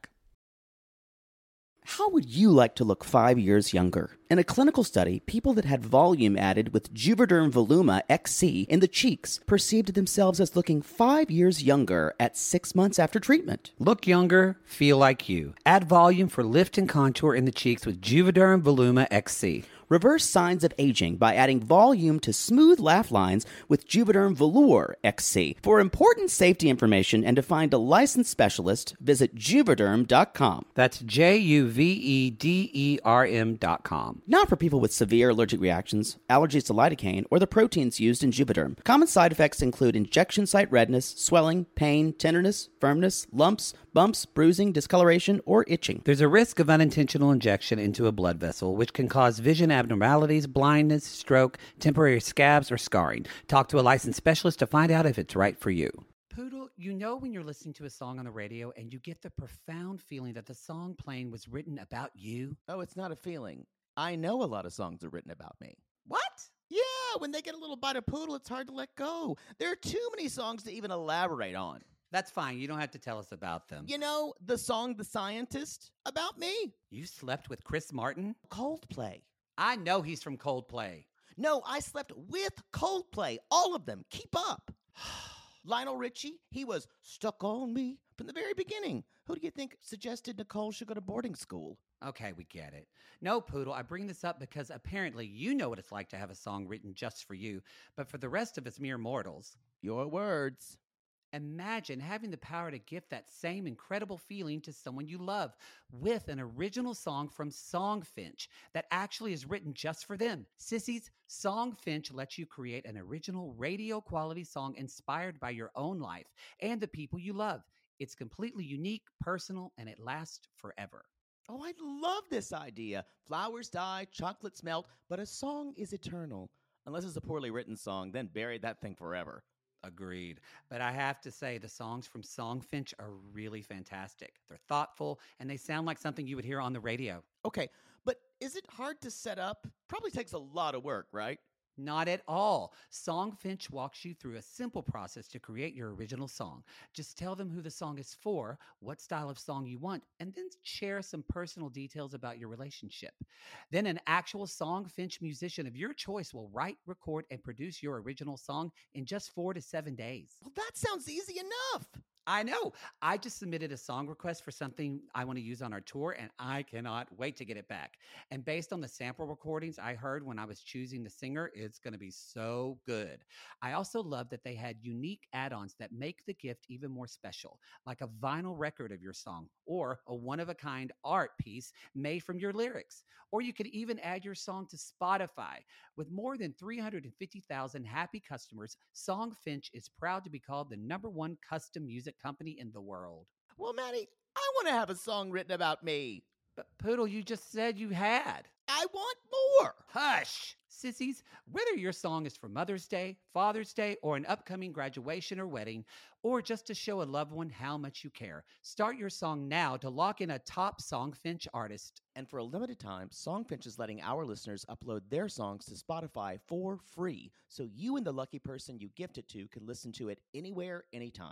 How would you like to look five years younger? In a clinical study, people that had volume added with Juvederm Voluma X C in the cheeks perceived themselves as looking five years younger at six months after treatment. Look younger, feel like you. Add volume for lift and contour in the cheeks with Juvederm Voluma X C. Reverse signs of aging by adding volume to smooth laugh lines with Juvederm Velour X C. For important safety information and to find a licensed specialist, visit juvederm dot com. That's J U V E D E R M dot com. Not for people with severe allergic reactions, allergies to lidocaine, or the proteins used in Juvederm. Common side effects include injection site redness, swelling, pain, tenderness, firmness, lumps, bumps, bruising, discoloration, or itching. There's a risk of unintentional injection into a blood vessel, which can cause vision abnormalities, blindness, stroke, temporary scabs, or scarring. Talk to a licensed specialist to find out if it's right for you. Poodle, you know when you're listening to a song on the radio and you get the profound feeling that the song playing was written about you? Oh, it's not a feeling. I know a lot of songs are written about me. What? Yeah, when they get a little bite of Poodle, it's hard to let go. There are too many songs to even elaborate on. That's fine. You don't have to tell us about them. You know, the song The Scientist, about me. You slept with Chris Martin? Coldplay. I know he's from Coldplay. No, I slept with Coldplay. All of them. Keep up. Lionel Richie, he was stuck on me from the very beginning. Who do you think suggested Nicole should go to boarding school? Okay, we get it. No, Poodle, I bring this up because apparently you know what it's like to have a song written just for you, but for the rest of us mere mortals, Your words. imagine having the power to gift that same incredible feeling to someone you love with an original song from Songfinch that actually is written just for them. Sissies, Songfinch lets you create an original radio quality song inspired by your own life and the people you love. It's completely unique, personal, and it lasts forever. Oh, I love this idea. Flowers die, chocolates melt, but a song is eternal. Unless it's a poorly written song, then bury that thing forever. Agreed. But I have to say, the songs from Songfinch are really fantastic. They're thoughtful, and they sound like something you would hear on the radio. Okay, but is it hard to set up? Probably takes a lot of work, right? Not at all. Songfinch walks you through a simple process to create your original song. Just tell them who the song is for, what style of song you want, and then share some personal details about your relationship. Then an actual Songfinch musician of your choice will write, record, and produce your original song in just four to seven days. Well, that sounds easy enough. I know. I just submitted a song request for something I want to use on our tour, and I cannot wait to get it back. And based on the sample recordings I heard when I was choosing the singer, it's going to be so good. I also love that they had unique add-ons that make the gift even more special, like a vinyl record of your song or a one-of-a-kind art piece made from your lyrics. Or you could even add your song to Spotify. With more than three hundred fifty thousand happy customers, Songfinch is proud to be called the number one custom music company in the world. Well, Maddie, I want to have a song written about me. But Poodle, you just said you had. I want more. Hush! Sissies, whether your song is for Mother's Day, Father's Day, or an upcoming graduation or wedding, or just to show a loved one how much you care, start your song now to lock in a top Songfinch artist. And for a limited time, Songfinch is letting our listeners upload their songs to Spotify for free, so you and the lucky person you gift it to can listen to it anywhere, anytime.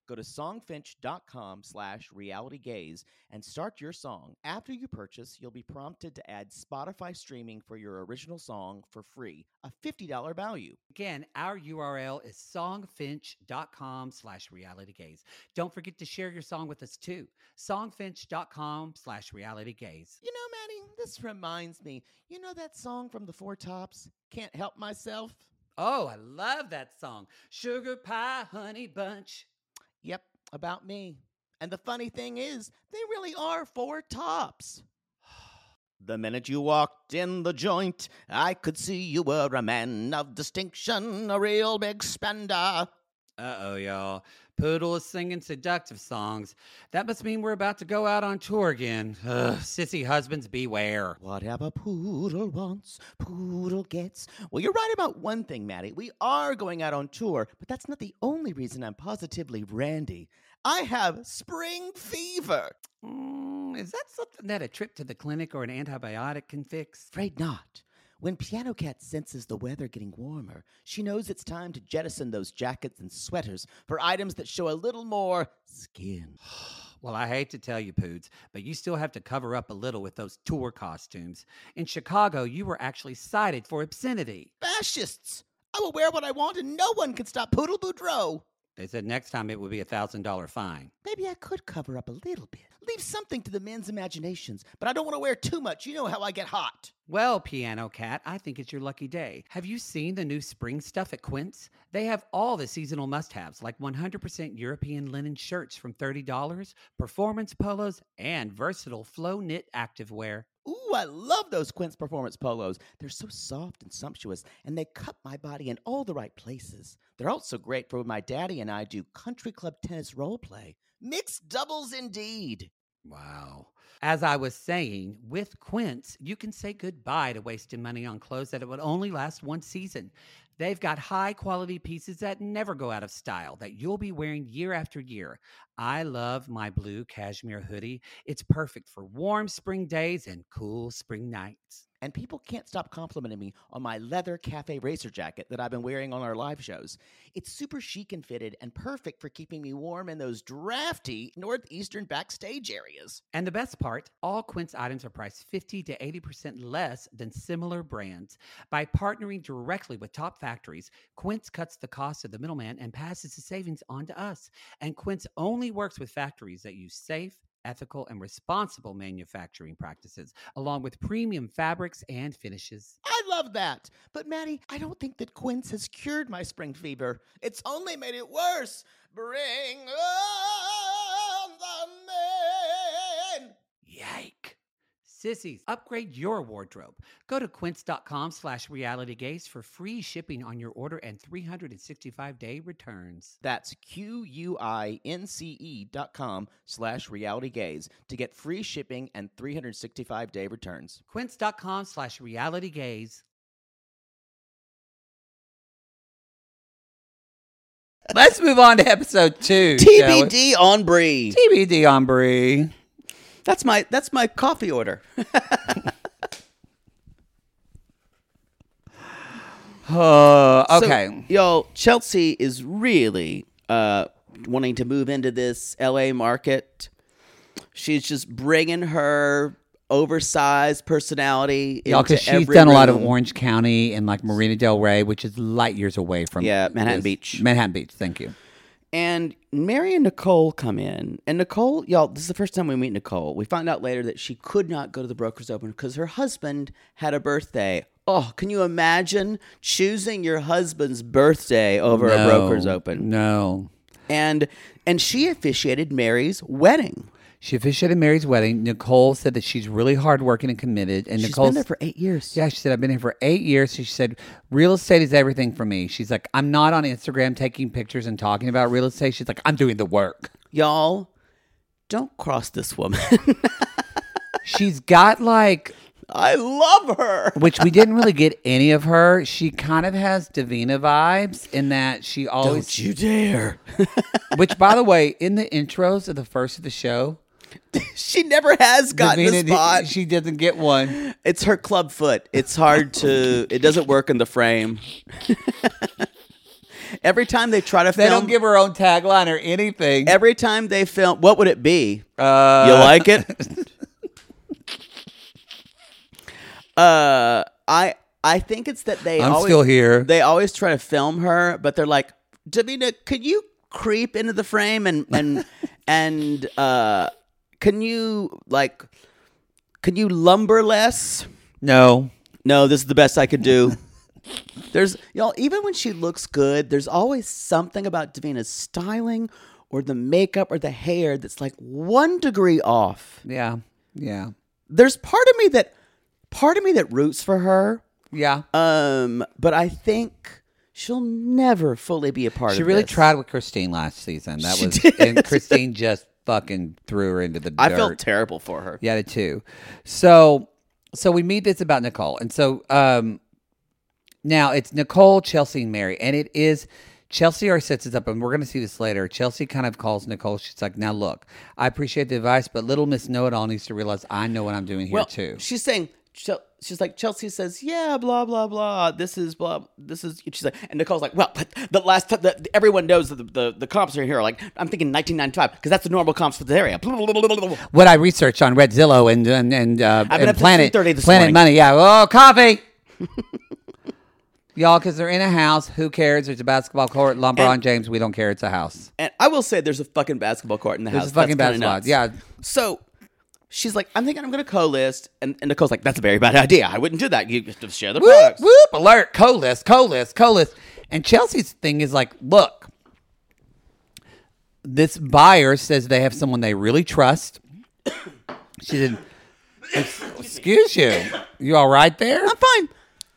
Go to songfinch.com slash realitygaze and start your song. After you purchase, you'll be prompted to add Spotify streaming for your original song for free, a fifty dollars value. Again, our U R L is songfinch.com slash realitygaze. Don't forget to share your song with us too. songfinch.com slash realitygaze. You know, Maddie, this reminds me, you know that song from the Four Tops, Can't Help Myself? Oh, I love that song. Sugar Pie Honey Bunch. Yep, about me. And the funny thing is, they really are four tops. The minute you walked in the joint, I could see you were a man of distinction, a real big spender. Uh-oh, y'all. Poodle is singing seductive songs. That must mean we're about to go out on tour again. Ugh, sissy husbands beware. Whatever Poodle wants, Poodle gets. Well, you're right about one thing, Maddie. We are going out on tour, but that's not the only reason I'm positively randy. I have spring fever. Mm, is that something that a trip to the clinic or an antibiotic can fix? Afraid not. When Piano Cat senses the weather getting warmer, she knows it's time to jettison those jackets and sweaters for items that show a little more skin. Well, I hate to tell you, Poods, but you still have to cover up a little with those tour costumes. In Chicago, you were actually cited for obscenity. Fascists! I will wear what I want and no one can stop Poodle Boudreaux. They said next time it would be a one thousand dollars fine. Maybe I could cover up a little bit. Leave something to the men's imaginations, but I don't want to wear too much. You know how I get hot. Well, Piano Cat, I think it's your lucky day. Have you seen the new spring stuff at Quince? They have all the seasonal must-haves, like one hundred percent European linen shirts from thirty dollars, performance polos, and versatile flow knit activewear. Ooh, I love those Quince Performance polos. They're so soft and sumptuous, and they cut my body in all the right places. They're also great for when my daddy and I do country club tennis role play. Mixed doubles indeed. Wow. As I was saying, with Quince, you can say goodbye to wasting money on clothes that it would only last one season. They've got high-quality pieces that never go out of style, that you'll be wearing year after year. I love my blue cashmere hoodie. It's perfect for warm spring days and cool spring nights. And people can't stop complimenting me on my leather cafe racer jacket that I've been wearing on our live shows. It's super chic and fitted and perfect for keeping me warm in those drafty northeastern backstage areas. And the best part, all Quince items are priced fifty to eighty percent less than similar brands. By partnering directly with top factories, Quince cuts the cost of the middleman and passes the savings on to us. And Quince only works with factories that use safe, ethical, and responsible manufacturing practices, along with premium fabrics and finishes. I love that. But Maddie, I don't think that Quince has cured my spring fever. It's only made it worse. Bring on the men. Yike. Sissies, upgrade your wardrobe. Go to quince.com slash realitygaze for free shipping on your order and three hundred sixty-five day returns. That's Q-U-I-N-C-E dot com slash realitygaze to get free shipping and three hundred sixty-five day returns. Quince.com slash realitygaze. Let's move on to episode two. T B D on Brie. T B D on Brie. That's my that's my coffee order. uh, okay. So, y'all, Chelsea is really uh, wanting to move into this L A market. She's just bringing her oversized personality Y'all, into because she's every done a lot of room. Orange County and like Marina Del Rey, which is light years away from Yeah, Manhattan this- Beach. Manhattan Beach, thank you. And Mary and Nicole come in. And Nicole, y'all, this is the first time we meet Nicole. We find out later that she could not go to the Brokers Open because her husband had a birthday. Oh, can you imagine choosing your husband's birthday over a No, Brokers Open? No. And and she officiated Mary's wedding. She officiated Mary's wedding. Nicole said that she's really hardworking and committed. And She's Nicole's been there for eight years. Yeah, she said, I've been here for eight years. She said, real estate is everything for me. She's like, I'm not on Instagram taking pictures and talking about real estate. She's like, I'm doing the work. Y'all, don't cross this woman. She's got like, I love her. which we didn't really get any of her. She kind of has Davina vibes in that she always. Don't you dare. Which, by the way, in the intros of the first of the show, She never has gotten Davina, a spot. she doesn't get one. It's her club foot. It's hard to, it doesn't work in the frame. Every time they try to They film, don't give her own tagline or anything. every time they film, what would it be? Uh, You like it? uh, I I think it's that they. I'm always, still here. They always try to film her, but they're like, Davina, could you creep into the frame and and and uh, can you like, can you lumber less? No. No, this is the best I could do. There's, y'all, even when she looks good, there's always something about Davina's styling or the makeup or the hair that's like one degree off. Yeah. Yeah. There's part of me that, part of me that roots for her. Yeah. Um, but I think she'll never fully be a part She of really this. tried with Christine last season. That She was, did. and Christine just fucking threw her into the dirt. I felt terrible for her. Yeah, I did too. So, so we meet this about Nicole, and so um, now it's Nicole, Chelsea, and Mary, and it is Chelsea already sets this up, and we're going to see this later. Chelsea kind of calls Nicole. She's like, "Now look, I appreciate the advice, but little Miss Know It All needs to realize I know what I'm doing here Well, too." she's saying, Chel- she's like, Chelsea says, yeah, blah, blah, blah. This is blah, this is, she's like, and Nicole's like, well, but the last time, the, everyone knows that the, the, the comps are here. Like, I'm thinking nineteen ninety-five, because that's the normal comps for the area. What I researched on Red Zillow and and, and, uh, I've been and up to Planet, two thirty this Planet morning. Money. Yeah. Oh, coffee. Y'all, because they're in a house. Who cares? There's a basketball court, lumber And- on James. We don't care. It's a house. And I will say there's a fucking basketball court in the There's house. a fucking That's kinda basketball. nuts. Yeah. So she's like, I'm thinking I'm going to co-list. And, and Nicole's like, that's a very bad idea. I wouldn't do that. You have to share the Whoop, products. whoop, alert, co-list, co-list, co-list. And Chelsea's thing is like, look, this buyer says they have someone they really trust. She said, "Ex- excuse you. You all right there? I'm fine.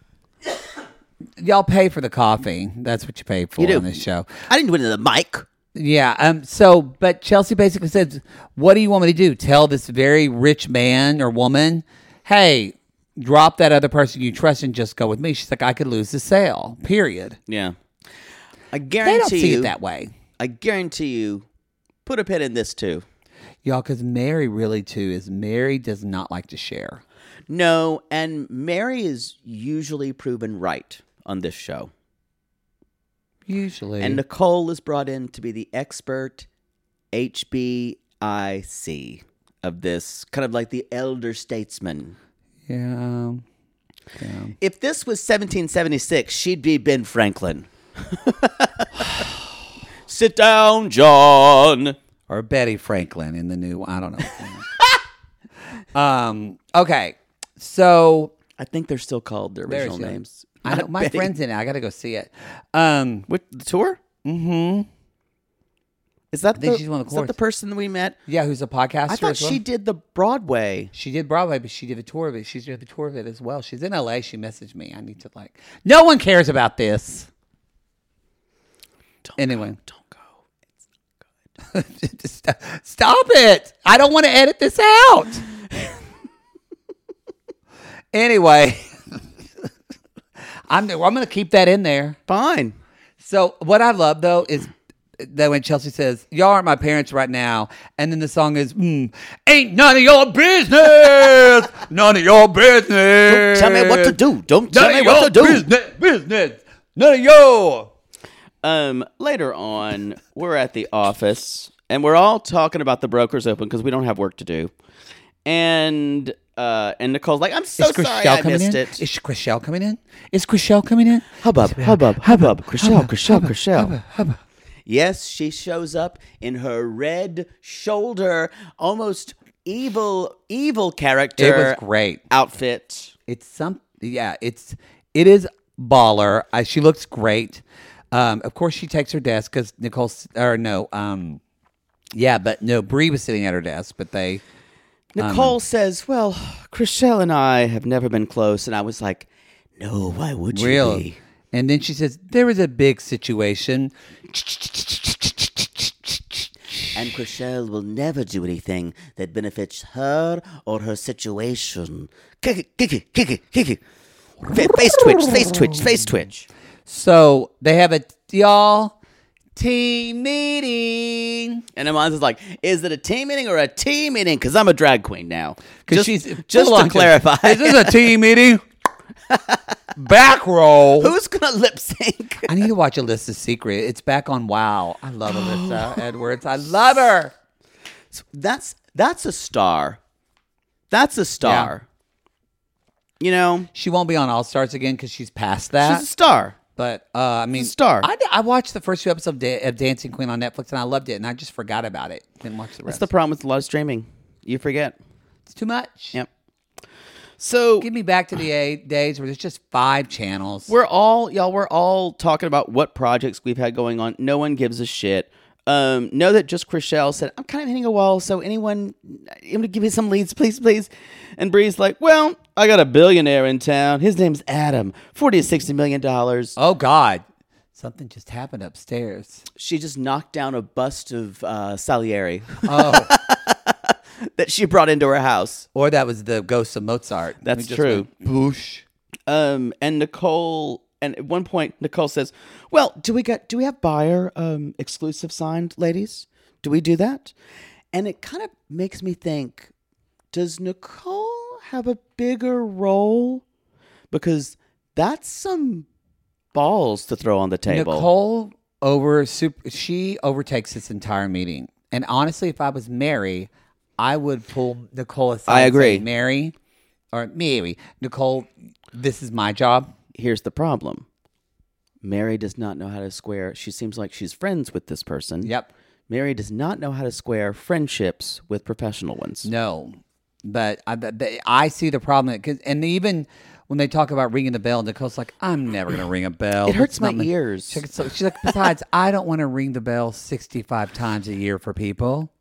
Y'all pay for the coffee. That's what you pay for You do. on this show. I didn't do it in the mic. Yeah. Um. So, but Chelsea basically says, "What do you want me to do? Tell this very rich man or woman, hey, drop that other person you trust and just go with me." She's like, "I could lose the sale. Period." Yeah. I They guarantee don't see you. it that way, I guarantee you. Put a pin in this too. y'all. Because Mary really too is Mary does not like to share. No, and Mary is usually proven right on this show. Usually, And Nicole is brought in to be the expert H B I C of this, kind of like the elder statesman. yeah, yeah. If this was seventeen seventy-six, she'd be Ben Franklin. Sit down, John. Or Betty Franklin in the new. I don't know. um. Okay. So I think they're still called their original There's- names. I know Not my Betty. friend's in it. I got to go see it. Um. What, the tour? Mm-hmm. Is that think the, she's one of the is that the course. person we met? Yeah, who's a podcaster? I thought as well? she did the Broadway. She did Broadway, but she did a tour of it. She's did the tour of it as well. She's in L A. She messaged me. I need to like. No one cares about this. Don't Anyway. go, don't go. Just stop- Stop it! I don't want to edit this out. Anyway, I'm I'm going to keep that in there. Fine. So what I love though is that when Chelsea says, "Y'all aren't my parents right now," and then the song is, mm, "Ain't none of your business, none of your business. Tell me what to do. Don't tell None me of what your to do. business, business, none of your." Um, later on, we're at the office and we're all talking about the Brokers Open because we don't have work to do. And uh, and Nicole's like, I'm so Is sorry Chriselle I coming missed in? it. Is Chriselle coming in? Is Chriselle coming in? Hubbub, hubbub, hubbub, Chriselle, Chriselle, Chriselle. Yes, she shows up in her red shoulder, almost evil, evil character It was great. outfit. It's some, yeah. It's it is baller. I, she looks great. Um, of course, she takes her desk because Nicole, or no, um, yeah, but no, Bree was sitting at her desk, but they. Nicole says, well, Chriselle and I have never been close. And I was like, no, why would you Real. be? And then she says, there was a big situation. And Chriselle will never do anything that benefits her or her situation. Kick it, kick it, kick it, kick it. Fa- Face twitch, face twitch, face twitch. So they have a, y'all, team meeting. And Amanda's is like, is it a team meeting or a team meeting? Because I'm a drag queen now. Because Just, she's just full to on- clarify. Is this a team meeting? Back roll. Who's gonna lip sync? I need to watch Alyssa's Secret. It's back on Wow. I love Alyssa Edwards. I love her. That's that's a star. That's a star. You know, She won't be on All Stars again because she's past that. she's a star. But uh, I mean, She's a star. I, I watched the first few episodes of, da- of Dancing Queen on Netflix and I loved it, and I just forgot about it. Didn't watch the That's rest. the problem with a lot of streaming. You forget. It's too much. Yep. So Give me back to the a- days where there's just five channels. we're all y'all. We're all talking about what projects we've had going on. No one gives a shit. Um, know that just Chriselle said, I'm kind of hitting a wall, so anyone, you want to give me some leads, please, please? And Bree's like, well, I got a billionaire in town. His name's Adam, forty to sixty million dollars. Oh God, something just happened upstairs. She just knocked down a bust of uh, Salieri Oh, that she brought into her house. or that was the ghost of Mozart. That's We just true. went, Boosh. Um, and Nicole, and at one point, Nicole says, well, do we get, do we have buyer um, exclusive signed, ladies? Do we do that? And it kind of makes me think, does Nicole have a bigger role? Because that's some balls to throw on the table. Nicole over super, she overtakes this entire meeting. And honestly, if I was Mary, I would pull Nicole aside. I and agree. say, Mary, or Mary, Nicole, this is my job. Here's the problem. Mary does not know how to square. She seems like she's friends with this person. Yep. Mary does not know how to square friendships with professional ones. No, but I, but I see the problem. Cause, and even when they talk about ringing the bell, Nicole's like, I'm never going to ring a bell. It hurts It's not my ears. She's like, so- she's like, besides, I don't want to ring the bell sixty-five times a year for people.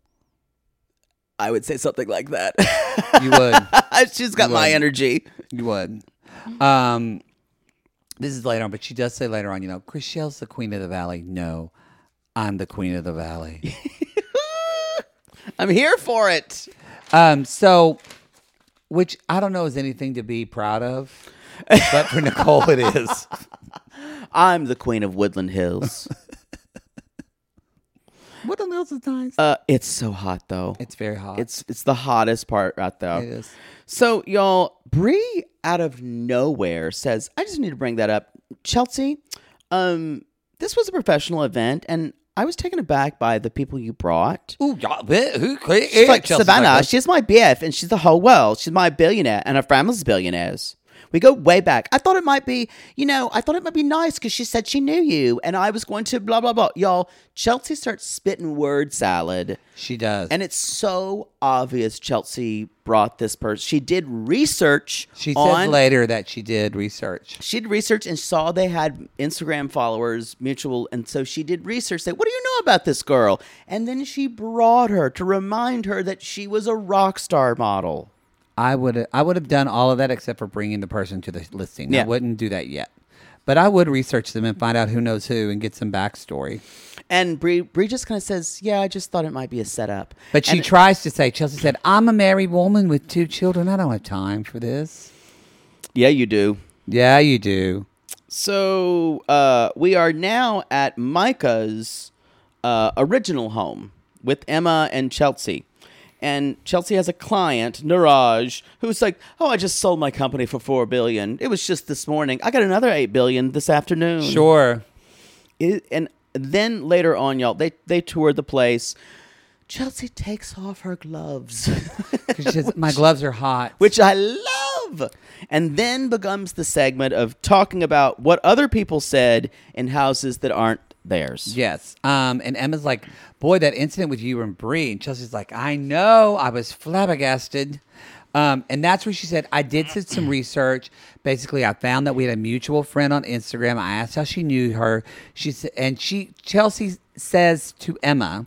I would say something like that. You would. She's got You my would. energy. You would. Um, this is later on, but she does say later on, you know, Chriselle's the queen of the valley. No, I'm the queen of the valley. I'm here for it. Um, so, which I don't know is anything to be proud of, but for Nicole it is. I'm the queen of Woodland Hills. What else is nice? uh, it's so hot though. It's very hot. It's it's the hottest part right there. It is. So y'all, Bree out of nowhere says, "I just need to bring that up, Chelsea. Um, this was a professional event, and I was taken aback by the people you brought." Ooh, yeah, who? She's like, Savannah, she's my B F, and she's the whole world. She's my billionaire, and her family's billionaires. We go way back. I thought it might be, you know, I thought it might be nice because she said she knew you, and I was going to blah, blah, blah. Y'all, Chelsea starts spitting word salad. She does. And it's so obvious Chelsea brought this person. She did research she on... says later that she did research. She did research and saw they had Instagram followers, mutual, and so she did research. Say, what do you know about this girl? And then she brought her to remind her that she was a rock star model. I would I would have done all of that except for bringing the person to the listing. Yeah. I wouldn't do that yet. But I would research them and find out who knows who and get some backstory. And Brie, Brie just kind of says, yeah, I just thought it might be a setup. But she And- tries to say, Chelsea said, I'm a married woman with two children. I don't have time for this. Yeah, you do. Yeah, you do. So uh, we are now at Micah's uh, original home with Emma and Chelsea. And Chelsea has a client, Niraj, who's like, oh, I just sold my company for four billion dollars. It was just this morning. I got another eight billion dollars this afternoon. Sure. It, and then later on, y'all, they, they toured the place. Chelsea takes off her gloves. 'Cause she says, my gloves are hot. Which I love. And then becomes the segment of talking about what other people said in houses that aren't theirs. Yes. Um, and Emma's like, boy, that incident with you and Bree. And Chelsea's like, I know. I was flabbergasted. Um, and that's where she said, I did some research. Basically, I found that we had a mutual friend on Instagram. I asked how she knew her. She said, and she, Chelsea says to Emma,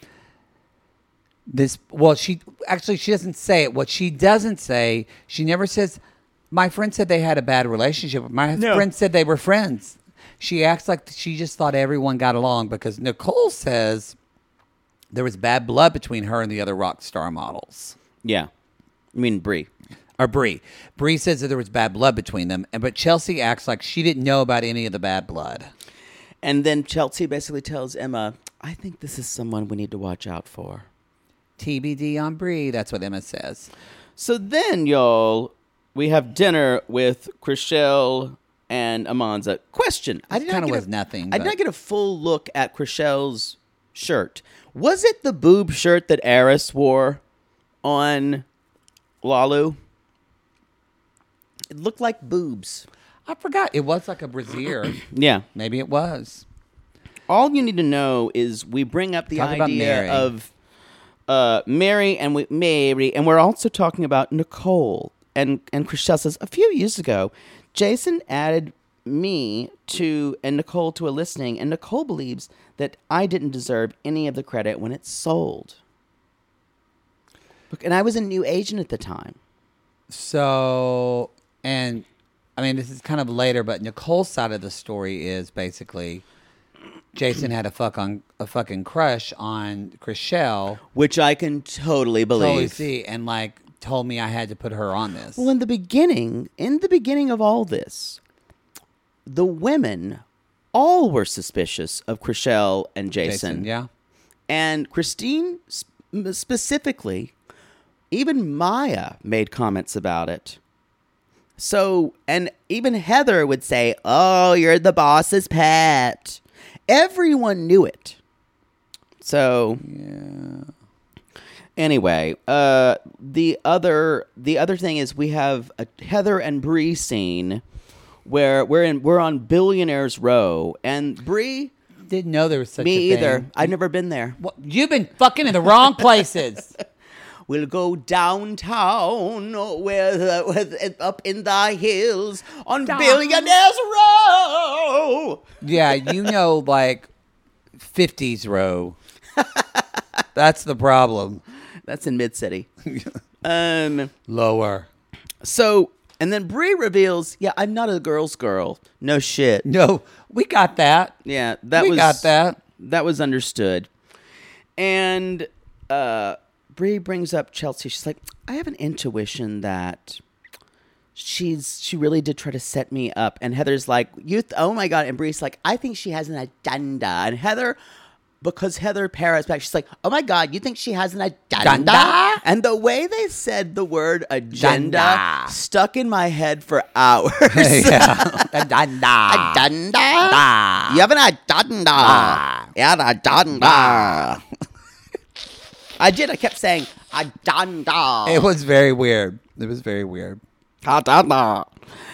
this, well, she actually, she doesn't say it. What she doesn't say, she never says, my friend said they had a bad relationship. My No. friend said they were friends. She acts like she just thought everyone got along because Nicole says there was bad blood between her and the other rock star models. Yeah. I mean, Brie. Or Bree. Bree says that there was bad blood between them, and but Chelsea acts like she didn't know about any of the bad blood. And then Chelsea basically tells Emma, I think this is someone we need to watch out for. T B D on Bree, that's what Emma says. So then, y'all, we have dinner with Chrishell and Amanza. Question: I did not Kind of get was a, nothing. I did but- not get a full look at Chrishell's shirt. Was it the boob shirt that Eris wore on Lalu? It looked like boobs. I forgot. It was like a brassiere. Yeah. Maybe it was. All you need to know is we bring up the Talk about idea Mary. of uh, Mary and we, Mary, and we're also talking about Nicole. And and Chrishell says a few years ago, Jason added me to and Nicole to a listing, and Nicole believes that I didn't deserve any of the credit when it sold. Look, and I was a new agent at the time. So, and I mean, this is kind of later, but Nicole's side of the story is basically Jason had a fuck on a fucking crush on Chrishell. Which I can totally believe. Totally see, and like told me I had to put her on this. Well, in the beginning, in the beginning of all this, the women all were suspicious of Chrishell and Jason. Jason, yeah. And Christine sp- specifically, even Maya made comments about it. So, and even Heather would say, "Oh, you're the boss's pet." Everyone knew it. So, yeah. Anyway, uh, the other the other thing is we have a Heather and Bree scene where we're in we're on Billionaires Row, and Bree Didn't know there was such me a thing. either. I've never been there. What? You've been fucking in the wrong places. We'll go downtown where the, where the, up in the hills on Down. Billionaires Row. Yeah, you know, like fifties row. That's the problem. That's in Mid City. um. Lower. So, and then Bree reveals, "Yeah, I'm not a girl's girl. No shit." No, we got that. Yeah, that we was got that. That was understood. And uh, Bree brings up Chelsea. She's like, "I have an intuition that she's she really did try to set me up." And Heather's like, "You? Th- oh my god!" And Bree's like, "I think she has an agenda." And Heather, because Heather parrots back, she's like, "Oh my god, you think she has an agenda?" Agenda? And the way they said the word agenda Agenda. stuck in my head for hours. Yeah. Agenda. Agenda? You have an agenda. Yeah, an agenda. I did. I kept saying agenda. It was very weird. It was very weird. Agenda.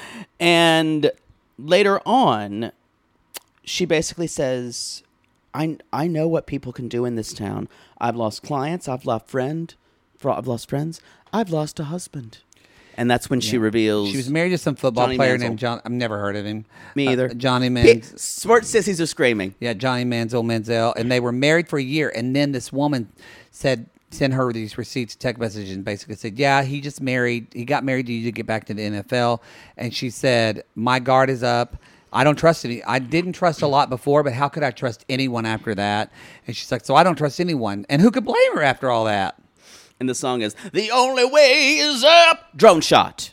And later on, she basically says, I, I know what people can do in this town. I've lost clients. I've lost friend. I've lost friends. I've lost a husband. And that's when she reveals She was married to some football Johnny player Manziel. named John. I've never heard of him. Me Uh, either. Johnny P- Manziel. Sports sissies are screaming. Yeah, Johnny Manziel, Manziel, and they were married for a year. And then this woman said, sent her these receipts, text messages, and basically said, "Yeah, he just married. He got married to you to get back to the N F L." And she said, "My guard is up. I don't trust any. I didn't trust a lot before, but how could I trust anyone after that?" And she's like, "So I don't trust anyone." And who could blame her after all that? And the song is, "The only way is up." Drone shot.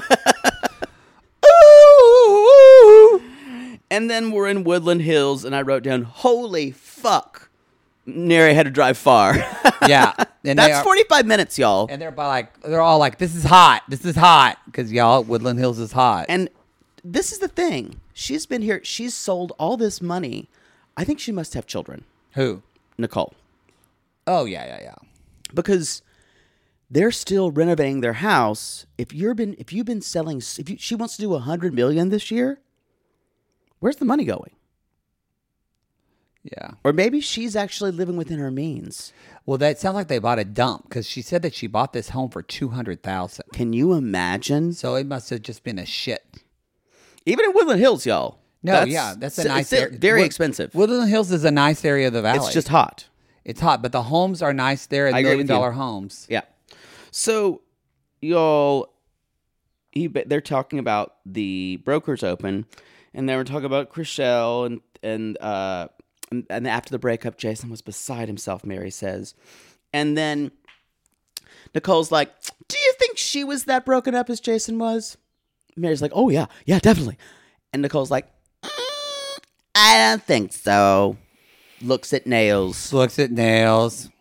Ooh. And then we're in Woodland Hills, and I wrote down, "Holy fuck." Nary had to drive far. Yeah, and they That's are- forty-five minutes, y'all. And they're by like, they're all like, "This is hot. This is hot," because y'all, Woodland Hills is hot. And this is the thing. She's been here. She's sold all this money. I think she must have children. Who? Nicole. Oh yeah, yeah, yeah. Because they're still renovating their house. If you've been, if you've been selling, if you, she wants to do a hundred million this year, where's the money going? Yeah. Or maybe she's actually living within her means. Well, that sounds like they bought a dump because she said that she bought this home for two hundred thousand. Can you imagine? So it must have just been a shit. Even in Woodland Hills, y'all. No, yeah, that's a s- nice s- area. Very Wood- expensive. Woodland Hills is a nice area of the valley. It's just hot. It's hot, but the homes are nice there, I and agree million with you. dollar homes. Yeah. So, y'all, he, they're talking about the brokers open, and they were talking about Chrishell, and and uh, and, and after the breakup, Jason was beside himself. Mary says, and then Nicole's like, "Do you think she was that broken up as Jason was?" Mary's like, "Oh yeah, yeah, definitely," and Nicole's like, mm, "I don't think so." Looks at Nails. Looks at Nails.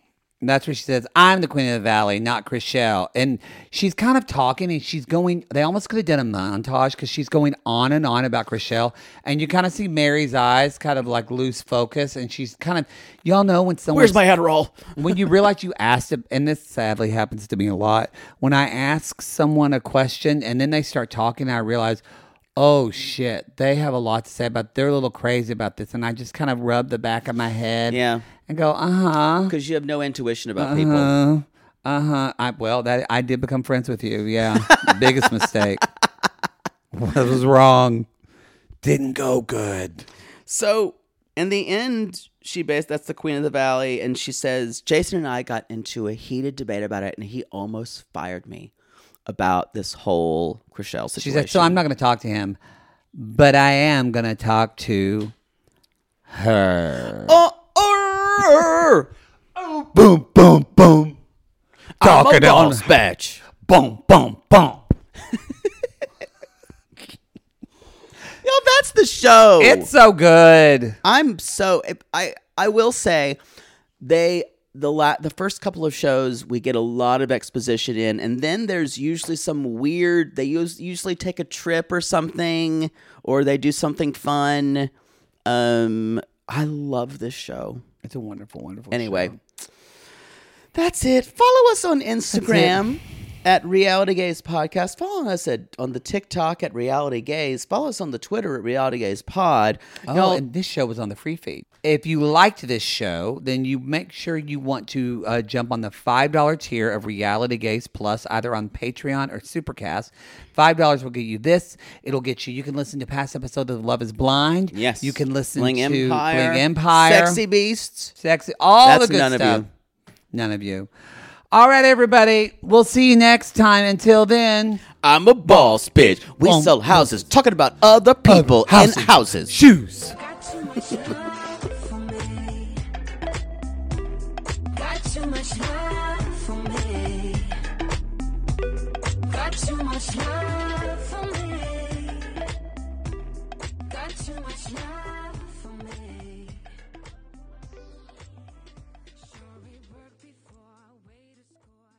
That's where she says, I'm the queen of the valley, not Chrishell. And she's kind of talking and she's going, they almost could have done a montage because she's going on and on about Chrishell. And you kind of see Mary's eyes kind of like lose focus. And she's kind of, y'all know when someone. Where's my Adderall? When you realize you asked, a, and this sadly happens to me a lot, when I ask someone a question and then they start talking, I realize, oh shit, they have a lot to say about, they're a little crazy about this. And I just kind of rub the back of my head. Yeah. And go, uh-huh. Because you have no intuition about uh-huh, people. Uh-huh. I, well, that I did become friends with you. Yeah. Biggest mistake. That was wrong. Didn't go good. So, in the end, she based, that's the queen of the valley, and she says, Jason and I got into a heated debate about it, and he almost fired me about this whole Chrishell situation. She said, so I'm not going to talk to him, but I am going to talk to her. Oh, oh, oh, boom, boom, boom. Talking I'm a boss batch. Boom, boom, boom. Yo, that's the show. It's so good. I'm so I I will say they the la- the first couple of shows we get a lot of exposition in, and then there's usually some weird. They use, usually take a trip or something, or they do something fun. Um, I love this show. It's a wonderful, wonderful. Anyway, show. That's it. Follow us on Instagram at Reality Gaze Podcast. Follow us at on the TikTok at Reality Gaze. Follow us on the Twitter at Reality Gaze Pod. Oh, Y'all, and this show was on the free feed. If you liked this show, then you make sure you want to uh, jump on the five dollar tier of Reality Gaze Plus, either on Patreon or Supercast. five dollars will get you this. It'll get you, you can listen to past episodes of Love is Blind. Yes. You can listen Bling to Empire, Bling Empire. Sexy Beasts. Sexy, all That's the good none stuff. of you. None of you. All right, everybody. We'll see you next time. Until then, I'm a boss bitch. We Boom. sell houses, talking about other people houses. in houses. Shoes. Got too much love for me. Got too much love for me. Got too much love for me. Got too much love for me. Sure it worked before. Way to score.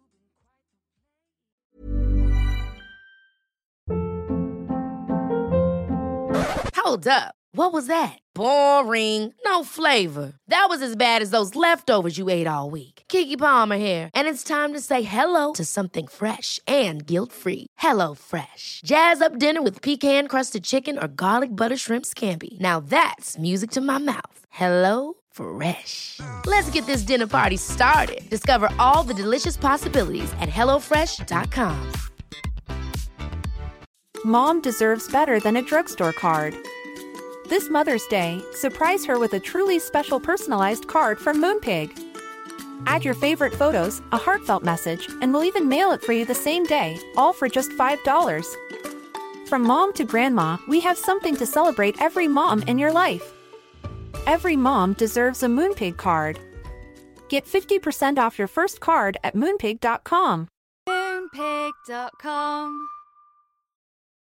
You've been quite. Hold up. What was that? Boring. No flavor. That was as bad as those leftovers you ate all week. Keke Palmer here, and it's time to say hello to something fresh and guilt-free. Hello Fresh. Jazz up dinner with pecan-crusted chicken or garlic butter shrimp scampi. Now that's music to my mouth. Hello Fresh. Let's get this dinner party started. Discover all the delicious possibilities at hello fresh dot com. Mom deserves better than a drugstore card. This Mother's Day, surprise her with a truly special personalized card from Moonpig. Add your favorite photos, a heartfelt message, and we'll even mail it for you the same day, all for just five dollars. From mom to grandma, we have something to celebrate every mom in your life. Every mom deserves a Moonpig card. Get fifty percent off your first card at moonpig dot com. Moonpig dot com